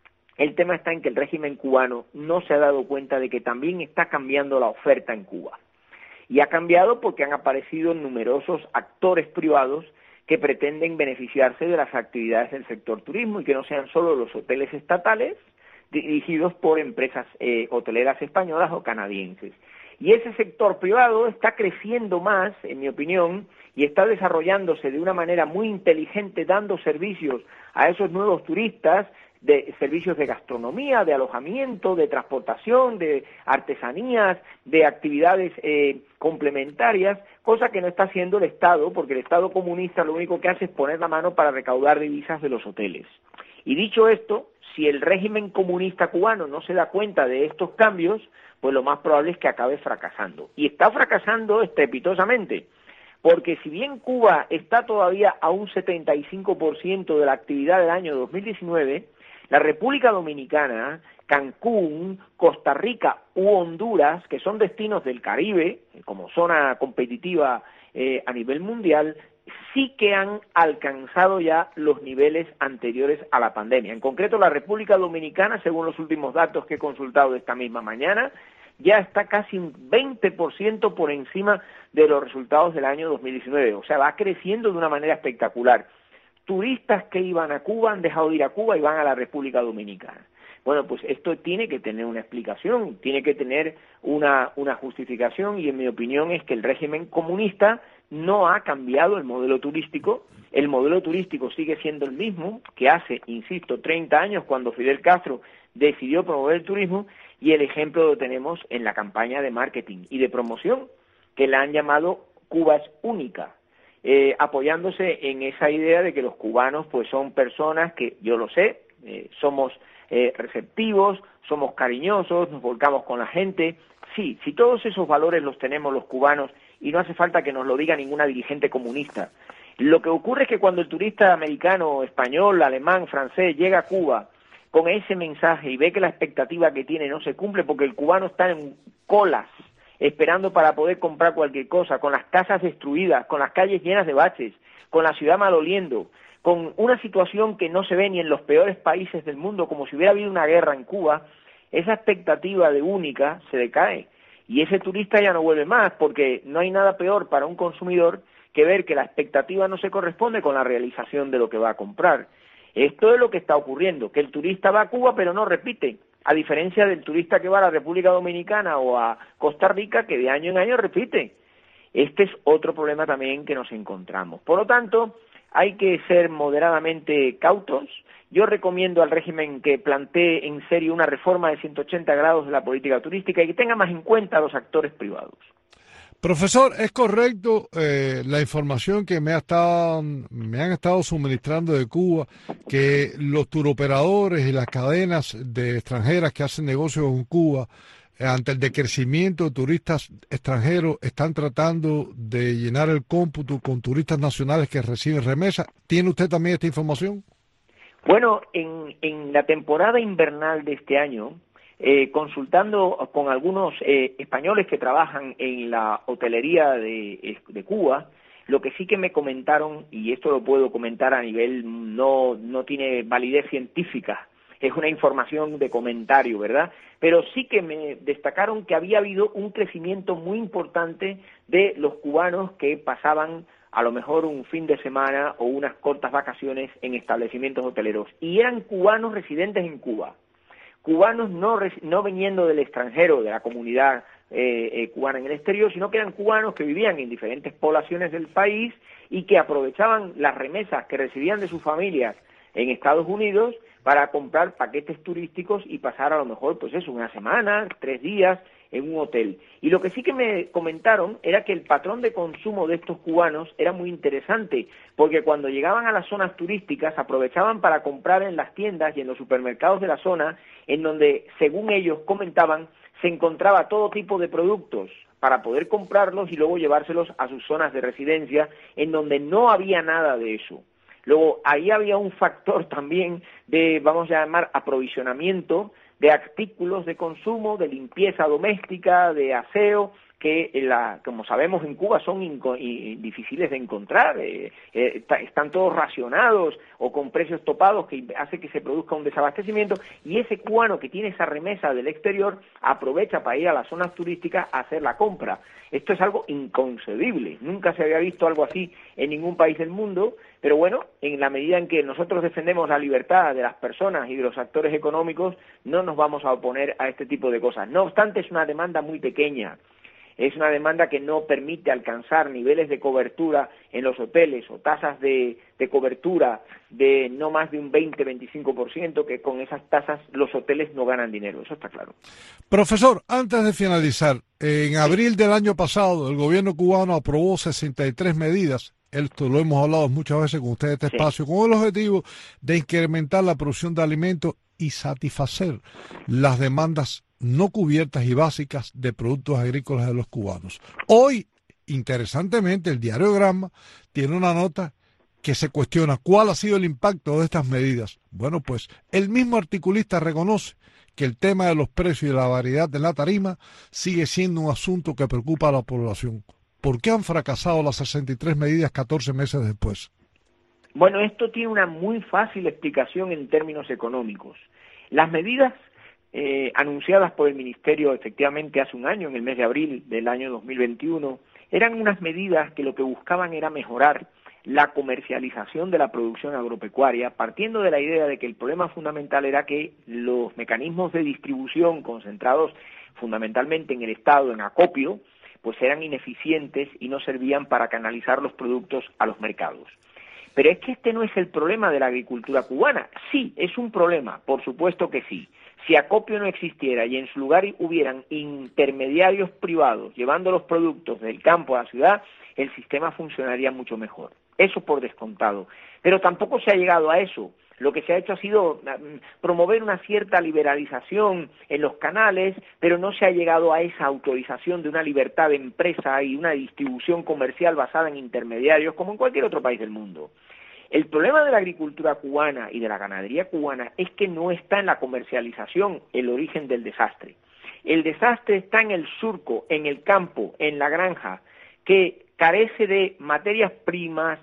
El tema está en que el régimen cubano no se ha dado cuenta de que también está cambiando la oferta en Cuba. Y ha cambiado porque han aparecido numerosos actores privados que pretenden beneficiarse de las actividades del sector turismo y que no sean solo los hoteles estatales dirigidos por empresas eh, hoteleras españolas o canadienses. Y ese sector privado está creciendo más, en mi opinión, y está desarrollándose de una manera muy inteligente, dando servicios a esos nuevos turistas, de servicios de gastronomía, de alojamiento, de transportación, de artesanías, de actividades eh, complementarias, cosa que no está haciendo el Estado, porque el Estado comunista lo único que hace es poner la mano para recaudar divisas de los hoteles. Y dicho esto, si el régimen comunista cubano no se da cuenta de estos cambios, pues lo más probable es que acabe fracasando. Y está fracasando estrepitosamente, porque si bien Cuba está todavía a un setenta y cinco por ciento de la actividad del año dos mil diecinueve, la República Dominicana, Cancún, Costa Rica u Honduras, que son destinos del Caribe, como zona competitiva eh, a nivel mundial, sí que han alcanzado ya los niveles anteriores a la pandemia. En concreto, la República Dominicana, según los últimos datos que he consultado esta misma mañana, ya está casi un veinte por ciento por encima de los resultados del año dos mil diecinueve. O sea, va creciendo de una manera espectacular. Turistas que iban a Cuba han dejado de ir a Cuba y van a la República Dominicana. Bueno, pues esto tiene que tener una explicación, tiene que tener una, una justificación y en mi opinión es que el régimen comunista no ha cambiado el modelo turístico. El modelo turístico sigue siendo el mismo que hace, insisto, treinta años cuando Fidel Castro decidió promover el turismo y el ejemplo lo tenemos en la campaña de marketing y de promoción que la han llamado Cuba es única, eh, apoyándose en esa idea de que los cubanos pues son personas que, yo lo sé, eh, somos eh, receptivos, somos cariñosos, nos volcamos con la gente. Sí, si todos esos valores los tenemos los cubanos, y no hace falta que nos lo diga ninguna dirigente comunista. Lo que ocurre es que cuando el turista americano, español, alemán, francés llega a Cuba con ese mensaje y ve que la expectativa que tiene no se cumple porque el cubano está en colas esperando para poder comprar cualquier cosa, con las casas destruidas, con las calles llenas de baches, con la ciudad maloliendo, con una situación que no se ve ni en los peores países del mundo, como si hubiera habido una guerra en Cuba, esa expectativa de única se decae. Y ese turista ya no vuelve más, porque no hay nada peor para un consumidor que ver que la expectativa no se corresponde con la realización de lo que va a comprar. Esto es lo que está ocurriendo, que el turista va a Cuba pero no repite, a diferencia del turista que va a la República Dominicana o a Costa Rica, que de año en año repite. Este es otro problema también que nos encontramos. Por lo tanto, hay que ser moderadamente cautos. Yo recomiendo al régimen que plantee en serio una reforma de ciento ochenta grados de la política turística y que tenga más en cuenta a los actores privados. Profesor, ¿es correcto eh, la información que me, ha estado, me han estado suministrando de Cuba, que los turoperadores y las cadenas de extranjeras que hacen negocios en Cuba, eh, ante el decrecimiento de turistas extranjeros, están tratando de llenar el cómputo con turistas nacionales que reciben remesas? ¿Tiene usted también esta información? Bueno, en, en la temporada invernal de este año, Eh, consultando con algunos eh, españoles que trabajan en la hotelería de, de Cuba, lo que sí que me comentaron, y esto lo puedo comentar a nivel, no, no tiene validez científica, es una información de comentario, ¿verdad? Pero sí que me destacaron que había habido un crecimiento muy importante de los cubanos que pasaban a lo mejor un fin de semana o unas cortas vacaciones en establecimientos hoteleros, y eran cubanos residentes en Cuba. Cubanos no, no viniendo del extranjero, de la comunidad eh, eh, cubana en el exterior, sino que eran cubanos que vivían en diferentes poblaciones del país y que aprovechaban las remesas que recibían de sus familias en Estados Unidos para comprar paquetes turísticos y pasar a lo mejor, pues eso, una semana, tres días en un hotel. Y lo que sí que me comentaron era que el patrón de consumo de estos cubanos era muy interesante, porque cuando llegaban a las zonas turísticas aprovechaban para comprar en las tiendas y en los supermercados de la zona, en donde, según ellos comentaban, se encontraba todo tipo de productos para poder comprarlos y luego llevárselos a sus zonas de residencia, en donde no había nada de eso. Luego, ahí había un factor también de, vamos a llamar, aprovisionamiento de artículos de consumo, de limpieza doméstica, de aseo, que la, como sabemos en Cuba son inco, y, difíciles de encontrar, eh, eh, están todos racionados o con precios topados, que hace que se produzca un desabastecimiento, y ese cubano que tiene esa remesa del exterior aprovecha para ir a las zonas turísticas a hacer la compra. Esto es algo inconcebible, nunca se había visto algo así en ningún país del mundo, pero bueno, en la medida en que nosotros defendemos la libertad de las personas y de los actores económicos, no nos vamos a oponer a este tipo de cosas. No obstante, es una demanda muy pequeña. Es una demanda que no permite alcanzar niveles de cobertura en los hoteles o tasas de, de cobertura de no más de un veinte a veinticinco por ciento, que con esas tasas los hoteles no ganan dinero, eso está claro. Profesor, antes de finalizar, en abril del año pasado el gobierno cubano aprobó sesenta y tres medidas, esto lo hemos hablado muchas veces con ustedes en este sí. espacio, con el objetivo de incrementar la producción de alimentos y satisfacer las demandas no cubiertas y básicas de productos agrícolas de los cubanos. Hoy, interesantemente, el diario Granma tiene una nota que se cuestiona cuál ha sido el impacto de estas medidas. Bueno, pues el mismo articulista reconoce que el tema de los precios y la variedad de la tarima sigue siendo un asunto que preocupa a la población. ¿Por qué han fracasado las sesenta y tres medidas catorce meses después? Bueno, esto tiene una muy fácil explicación en términos económicos. Las medidas Eh, anunciadas por el Ministerio efectivamente hace un año, en el mes de abril del año dos mil veintiuno, eran unas medidas que lo que buscaban era mejorar la comercialización de la producción agropecuaria, partiendo de la idea de que el problema fundamental era que los mecanismos de distribución concentrados fundamentalmente en el Estado, en acopio, pues eran ineficientes y no servían para canalizar los productos a los mercados. Pero es que este no es el problema de la agricultura cubana. Sí, es un problema, por supuesto que sí. Si acopio no existiera y en su lugar hubieran intermediarios privados llevando los productos del campo a la ciudad, el sistema funcionaría mucho mejor. Eso por descontado. Pero tampoco se ha llegado a eso. Lo que se ha hecho ha sido promover una cierta liberalización en los canales, pero no se ha llegado a esa autorización de una libertad de empresa y una distribución comercial basada en intermediarios, como en cualquier otro país del mundo. El problema de la agricultura cubana y de la ganadería cubana es que no está en la comercialización el origen del desastre. El desastre está en el surco, en el campo, en la granja, que carece de materias primas,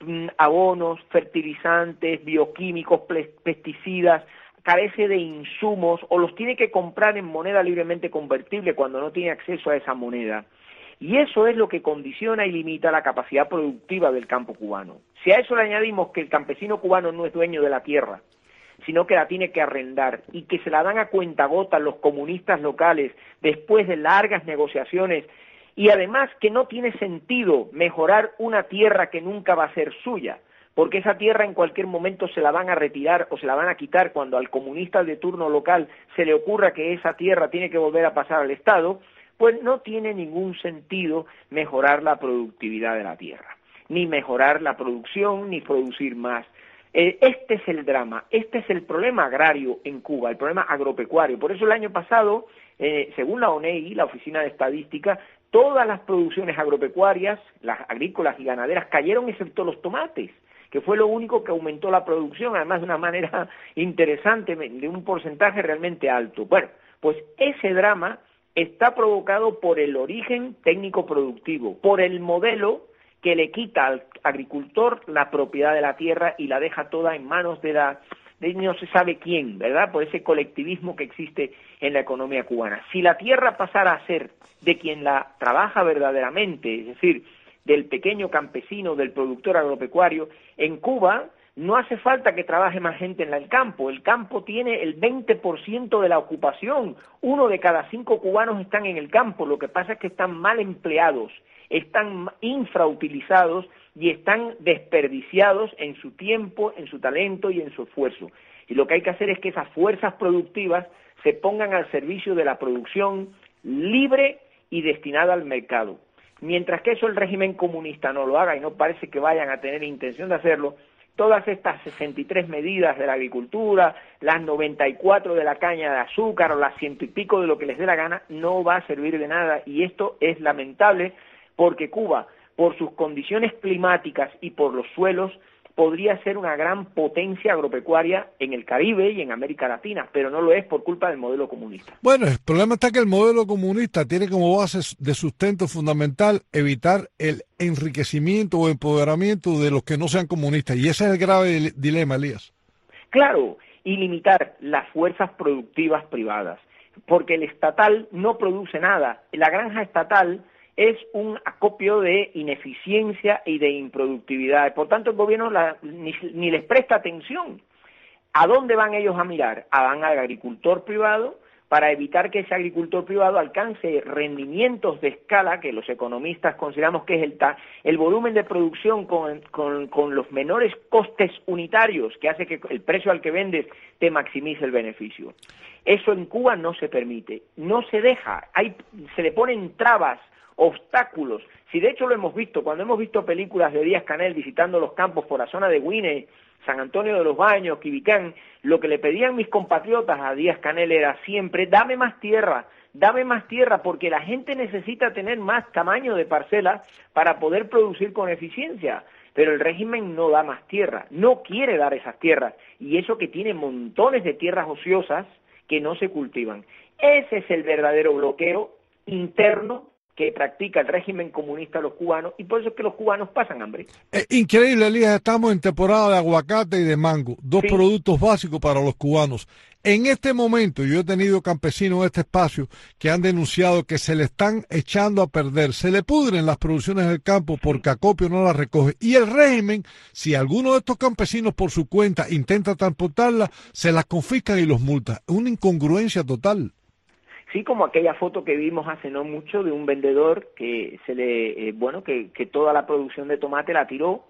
abonos, fertilizantes, bioquímicos, pesticidas, carece de insumos o los tiene que comprar en moneda libremente convertible cuando no tiene acceso a esa moneda. Y eso es lo que condiciona y limita la capacidad productiva del campo cubano. Si a eso le añadimos que el campesino cubano no es dueño de la tierra, sino que la tiene que arrendar y que se la dan a cuentagotas los comunistas locales después de largas negociaciones, y además que no tiene sentido mejorar una tierra que nunca va a ser suya, porque esa tierra en cualquier momento se la van a retirar o se la van a quitar cuando al comunista de turno local se le ocurra que esa tierra tiene que volver a pasar al Estado, pues no tiene ningún sentido mejorar la productividad de la tierra, ni mejorar la producción, ni producir más. Este es el drama, este es el problema agrario en Cuba, el problema agropecuario. Por eso el año pasado, eh, según la O N E I, la Oficina de Estadística, todas las producciones agropecuarias, las agrícolas y ganaderas, cayeron excepto los tomates, que fue lo único que aumentó la producción, además de una manera interesante, de un porcentaje realmente alto. Bueno, pues ese drama está provocado por el origen técnico-productivo, por el modelo que le quita al agricultor la propiedad de la tierra y la deja toda en manos de la de no se sabe quién, ¿verdad?, por ese colectivismo que existe en la economía cubana. Si la tierra pasara a ser de quien la trabaja verdaderamente, es decir, del pequeño campesino, del productor agropecuario, en Cuba no hace falta que trabaje más gente en el campo. El campo tiene el veinte por ciento de la ocupación. Uno de cada cinco cubanos están en el campo. Lo que pasa es que están mal empleados, están infrautilizados y están desperdiciados en su tiempo, en su talento y en su esfuerzo. Y lo que hay que hacer es que esas fuerzas productivas se pongan al servicio de la producción libre y destinada al mercado. Mientras que eso el régimen comunista no lo haga, y no parece que vayan a tener intención de hacerlo, todas estas sesenta y tres medidas de la agricultura, las noventa y cuatro de la caña de azúcar o las ciento y pico de lo que les dé la gana, no va a servir de nada. Y esto es lamentable porque Cuba, por sus condiciones climáticas y por los suelos, podría ser una gran potencia agropecuaria en el Caribe y en América Latina, pero no lo es por culpa del modelo comunista. Bueno, el problema está que el modelo comunista tiene como base de sustento fundamental evitar el enriquecimiento o empoderamiento de los que no sean comunistas, y ese es el grave dilema, Elías. Claro, y limitar las fuerzas productivas privadas, porque el estatal no produce nada. La granja estatal es un acopio de ineficiencia y de improductividad. Por tanto, el gobierno la, ni, ni les presta atención. ¿A dónde van ellos a mirar? A van al agricultor privado para evitar que ese agricultor privado alcance rendimientos de escala que los economistas consideramos que es el, ta, el volumen de producción con, con, con los menores costes unitarios que hace que el precio al que vendes te maximice el beneficio. Eso en Cuba no se permite, no se deja, hay, se le ponen trabas, obstáculos. Si de hecho lo hemos visto, cuando hemos visto películas de Díaz-Canel visitando los campos por la zona de Güine, San Antonio de los Baños, Quibicán, lo que le pedían mis compatriotas a Díaz-Canel era siempre, dame más tierra, dame más tierra, porque la gente necesita tener más tamaño de parcelas para poder producir con eficiencia. Pero el régimen no da más tierra, no quiere dar esas tierras, y eso que tiene montones de tierras ociosas que no se cultivan. Ese es el verdadero bloqueo interno que practica el régimen comunista a los cubanos, y por eso es que los cubanos pasan hambre. Eh, increíble, Elías, estamos en temporada de aguacate y de mango, dos sí. productos básicos para los cubanos. En este momento, yo he tenido campesinos en este espacio que han denunciado que se le están echando a perder, se le pudren las producciones del campo porque Acopio no las recoge, y el régimen, si alguno de estos campesinos por su cuenta intenta transportarlas, se las confiscan y los multa. Es una incongruencia total. Sí, como aquella foto que vimos hace no mucho de un vendedor que se le, eh, bueno, que, que toda la producción de tomate la tiró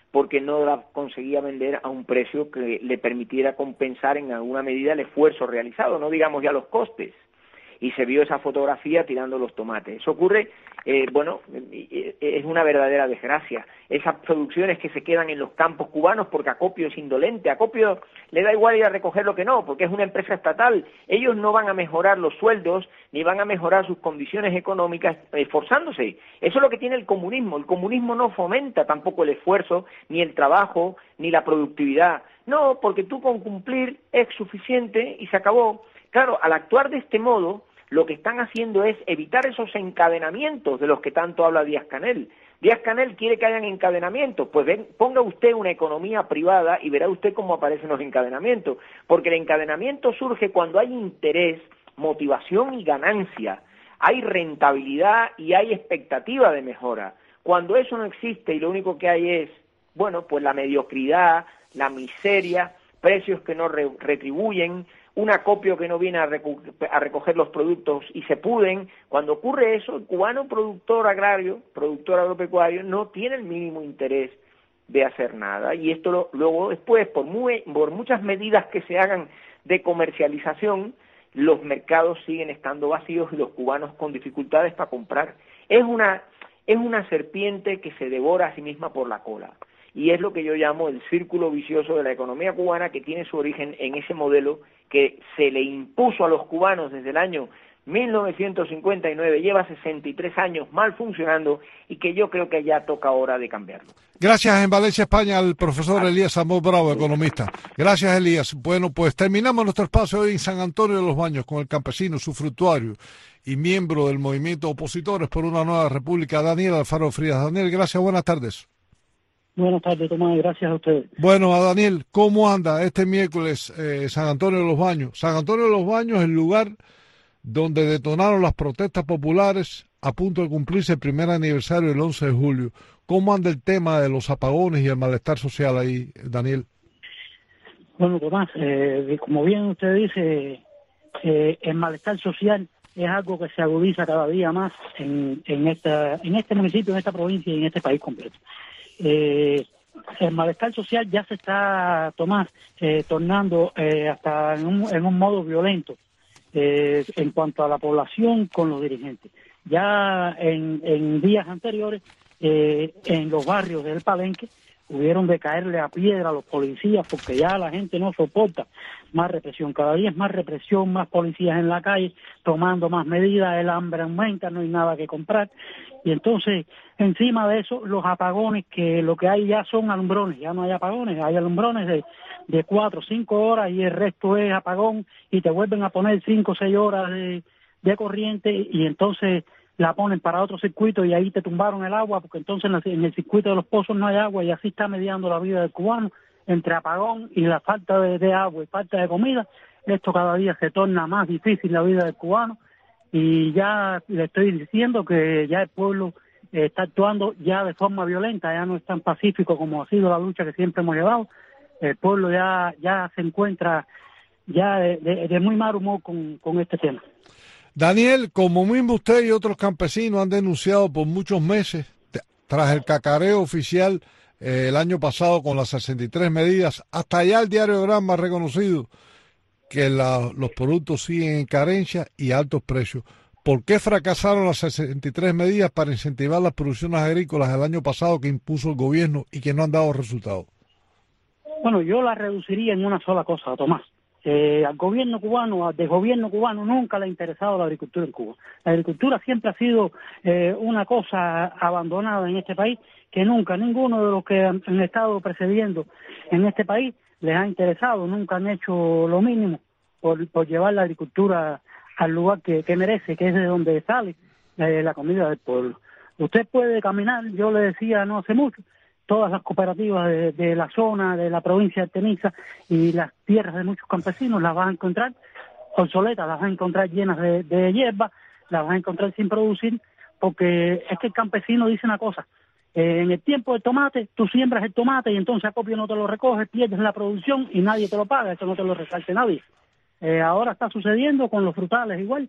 porque no la conseguía vender a un precio que le permitiera compensar en alguna medida el esfuerzo realizado, no digamos ya los costes. Y se vio esa fotografía tirando los tomates. Eso ocurre, eh, bueno, es una verdadera desgracia. Esas producciones que se quedan en los campos cubanos porque Acopio es indolente. Acopio le da igual ir a recoger lo que no, porque es una empresa estatal. Ellos no van a mejorar los sueldos ni van a mejorar sus condiciones económicas esforzándose. Eso es lo que tiene el comunismo. El comunismo no fomenta tampoco el esfuerzo, ni el trabajo, ni la productividad. No, porque tú con cumplir es suficiente y se acabó. Claro, al actuar de este modo, lo que están haciendo es evitar esos encadenamientos de los que tanto habla Díaz-Canel. Díaz-Canel quiere que hayan encadenamientos, pues ven, ponga usted una economía privada y verá usted cómo aparecen los encadenamientos, porque el encadenamiento surge cuando hay interés, motivación y ganancia, hay rentabilidad y hay expectativa de mejora. Cuando eso no existe y lo único que hay es, bueno, pues la mediocridad, la miseria, precios que no re- retribuyen, un acopio que no viene a, recu- a recoger los productos y se puden. Cuando ocurre eso, el cubano productor agrario, productor agropecuario, no tiene el mínimo interés de hacer nada. Y esto lo, luego después, por, muy, por muchas medidas que se hagan de comercialización, los mercados siguen estando vacíos y los cubanos con dificultades para comprar. Es una, es una serpiente que se devora a sí misma por la cola. Y es lo que yo llamo el círculo vicioso de la economía cubana, que tiene su origen en ese modelo que se le impuso a los cubanos desde el año mil novecientos cincuenta y nueve, lleva sesenta y tres años mal funcionando y que yo creo que ya toca hora de cambiarlo. Gracias en Valencia, España, al profesor Elías Amor Bravo, economista. Gracias, Elías. Bueno, pues terminamos nuestro espacio hoy en San Antonio de los Baños con el campesino, usufructuario y miembro del movimiento Opositores por una Nueva República, Daniel Alfaro Frías. Daniel, gracias, buenas tardes. Buenas tardes, Tomás, gracias a ustedes. Bueno, a Daniel, ¿cómo anda este miércoles eh, San Antonio de los Baños? San Antonio de los Baños es el lugar donde detonaron las protestas populares a punto de cumplirse el primer aniversario del once de julio. ¿Cómo anda el tema de los apagones y el malestar social ahí, Daniel? Bueno, Tomás, eh, como bien usted dice, eh, el malestar social es algo que se agudiza cada día más en, en, esta, en este municipio, en esta provincia y en este país completo. Eh, el malestar social ya se está, Tomás, eh, tornando eh, hasta en un, en un modo violento eh, en cuanto a la población con los dirigentes. Ya en, en días anteriores, eh, en los barrios del Palenque, hubieron de caerle a piedra a los policías porque ya la gente no soporta más represión. Cada día es más represión, más policías en la calle, tomando más medidas, el hambre aumenta, no hay nada que comprar. Y entonces, encima de eso, los apagones, que lo que hay ya son alumbrones, ya no hay apagones, hay alumbrones de, de cuatro o cinco horas y el resto es apagón y te vuelven a poner cinco o seis horas de, de corriente y entonces la ponen para otro circuito y ahí te tumbaron el agua porque entonces en, la, en el circuito de los pozos no hay agua y así está mediando la vida del cubano entre apagón y la falta de, de agua y falta de comida. Esto cada día se torna más difícil la vida del cubano. Y ya le estoy diciendo que ya el pueblo eh, está actuando ya de forma violenta, ya no es tan pacífico como ha sido la lucha que siempre hemos llevado. El pueblo ya ya se encuentra ya de, de, de muy mal humor con, con este tema. Daniel, como mismo usted y otros campesinos han denunciado por muchos meses, tras el cacareo oficial eh, el año pasado con las sesenta y tres medidas, hasta allá el diario Granma ha reconocido que la, los productos siguen en carencia y altos precios. ¿Por qué fracasaron las sesenta y tres medidas para incentivar las producciones agrícolas el año pasado que impuso el gobierno y que no han dado resultados? Bueno, yo la reduciría en una sola cosa, Tomás. Eh, al gobierno cubano, al desgobierno cubano, nunca le ha interesado la agricultura en Cuba. La agricultura siempre ha sido eh, una cosa abandonada en este país, que nunca, ninguno de los que han, han estado precediendo en este país les ha interesado, nunca han hecho lo mínimo por, por llevar la agricultura al lugar que, que merece, que es de donde sale eh, la comida del pueblo. Usted puede caminar, yo le decía no hace mucho, todas las cooperativas de, de la zona, de la provincia de Teniza y las tierras de muchos campesinos las vas a encontrar obsoletas, las vas a encontrar llenas de, de hierba, las vas a encontrar sin producir, porque es que el campesino dice una cosa, eh, en el tiempo del tomate, tú siembras el tomate y entonces Acopio no te lo recoge, pierdes la producción y nadie te lo paga, eso no te lo resalte nadie. Eh, ahora está sucediendo con los frutales igual,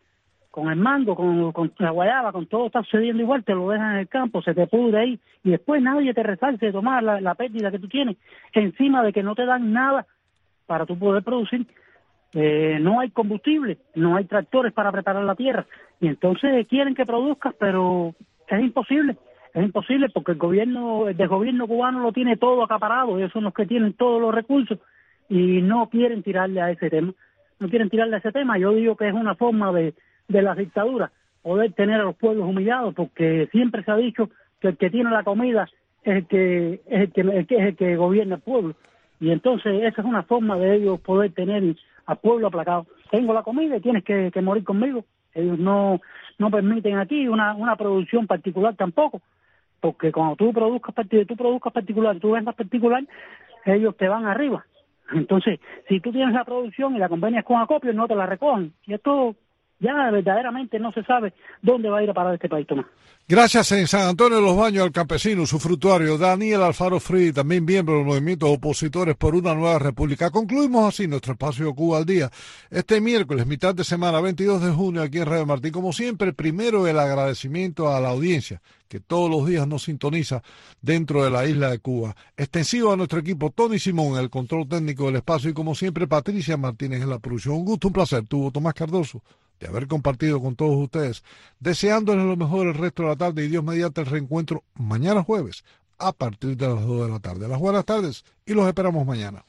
con el mango, con, con la guayaba, con todo está sucediendo igual, te lo dejan en el campo, se te pudre ahí, y después nadie te resarce de tomar la, la pérdida que tú tienes, encima de que no te dan nada para tú poder producir. Eh, no hay combustible, no hay tractores para preparar la tierra, y entonces quieren que produzcas, pero es imposible, es imposible porque el gobierno, el desgobierno cubano lo tiene todo acaparado, ellos son los que tienen todos los recursos, y no quieren tirarle a ese tema, no quieren tirarle a ese tema. Yo digo que es una forma de de las dictaduras, poder tener a los pueblos humillados, porque siempre se ha dicho que el que tiene la comida es el que es el que, el que, es el que gobierna el pueblo, y entonces esa es una forma de ellos poder tener al pueblo aplacado. Tengo la comida y tienes que, que morir conmigo. Ellos no no permiten aquí una una producción particular tampoco, porque cuando tú produzcas tú produzcas particular, tú vendas particular, ellos te van arriba. Entonces, si tú tienes la producción y la convenias con acopio, no te la recogen, y esto ya verdaderamente no se sabe dónde va a ir a parar este país, Tomás. Gracias en San Antonio de los Baños al campesino, su frutuario, Daniel Alfaro Fri, también miembro de los movimientos opositores por una nueva república. Concluimos así nuestro espacio Cuba al Día. Este miércoles, mitad de semana, veintidós de junio, aquí en Radio Martí. Como siempre, primero el agradecimiento a la audiencia, que todos los días nos sintoniza dentro de la isla de Cuba. Extensivo a nuestro equipo, Tony Simón, el control técnico del espacio, y como siempre, Patricia Martínez en la producción. Un gusto, un placer. Tuvo Tomás Cardoso de haber compartido con todos ustedes, deseándoles lo mejor el resto de la tarde y Dios mediante el reencuentro mañana jueves a partir de las dos de la tarde. Las buenas tardes y los esperamos mañana.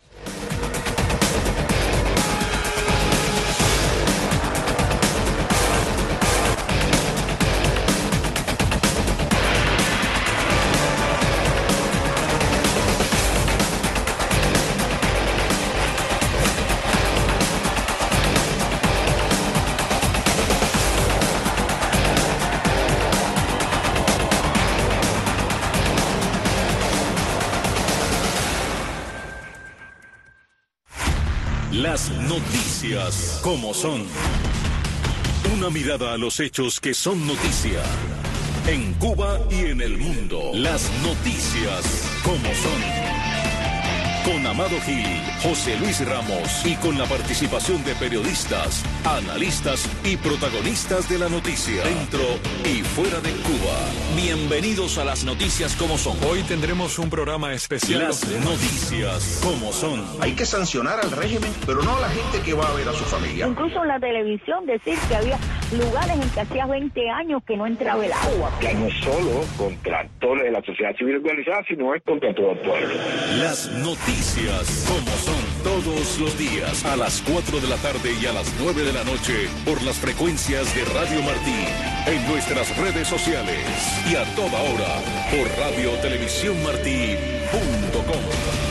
Las noticias como son. Una mirada a los hechos que son noticia. En Cuba y en el mundo. Las noticias como son. Con Amado Gil, José Luis Ramos y con la participación de periodistas, analistas y protagonistas de la noticia, dentro y fuera de Cuba. Bienvenidos a las noticias como son. Hoy tendremos un programa especial. Las noticias como son. Hay que sancionar al régimen, pero no a la gente que va a ver a su familia. Incluso en la televisión decir que había lugares en que hacía veinte años que no entraba el agua. Que no es solo contra actores de la sociedad civil organizada, sino es contra todo el pueblo. Las noticias como son, todos los días a las cuatro de la tarde y a las nueve de la noche por las frecuencias de Radio Martí, en nuestras redes sociales y a toda hora por radio televisión martí punto com.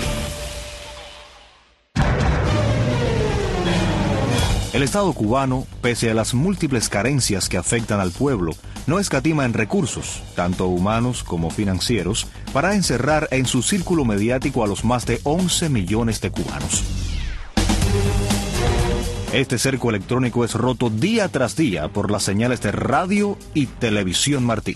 El Estado cubano, pese a las múltiples carencias que afectan al pueblo, no escatima en recursos, tanto humanos como financieros, para encerrar en su círculo mediático a los más de once millones de cubanos. Este cerco electrónico es roto día tras día por las señales de radio y televisión Martí.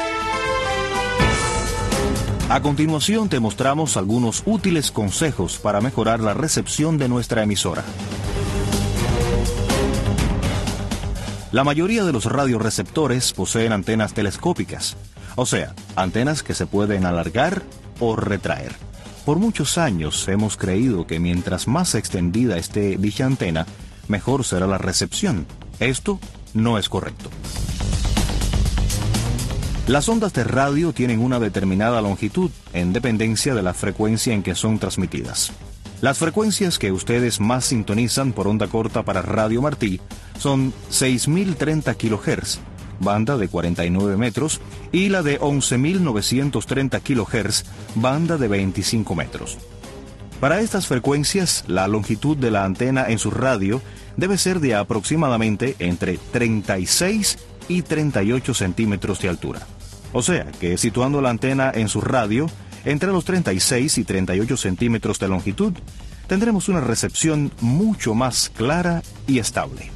A continuación te mostramos algunos útiles consejos para mejorar la recepción de nuestra emisora. La mayoría de los radioreceptores poseen antenas telescópicas, o sea, antenas que se pueden alargar o retraer. Por muchos años hemos creído que mientras más extendida esté dicha antena, mejor será la recepción. Esto no es correcto. Las ondas de radio tienen una determinada longitud en dependencia de la frecuencia en que son transmitidas. Las frecuencias que ustedes más sintonizan por onda corta para Radio Martí son seis mil treinta kilohertz, banda de cuarenta y nueve metros, y la de once mil novecientos treinta kilohertz, banda de veinticinco metros. Para estas frecuencias, la longitud de la antena en su radio debe ser de aproximadamente entre treinta y seis y treinta y ocho centímetros de altura. O sea que situando la antena en su radio entre los treinta y seis y treinta y ocho centímetros de longitud, tendremos una recepción mucho más clara y estable.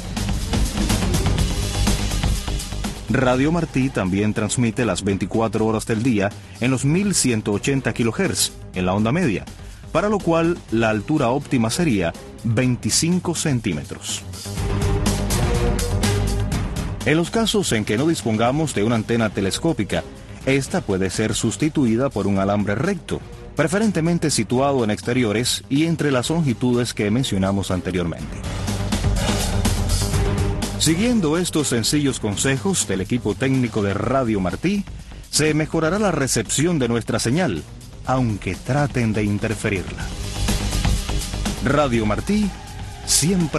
Radio Martí también transmite las veinticuatro horas del día en los mil ciento ochenta kilohertz en la onda media, para lo cual la altura óptima sería veinticinco centímetros. En los casos en que no dispongamos de una antena telescópica, esta puede ser sustituida por un alambre recto, preferentemente situado en exteriores y entre las longitudes que mencionamos anteriormente. Siguiendo estos sencillos consejos del equipo técnico de Radio Martí, se mejorará la recepción de nuestra señal, aunque traten de interferirla. Radio Martí, siempre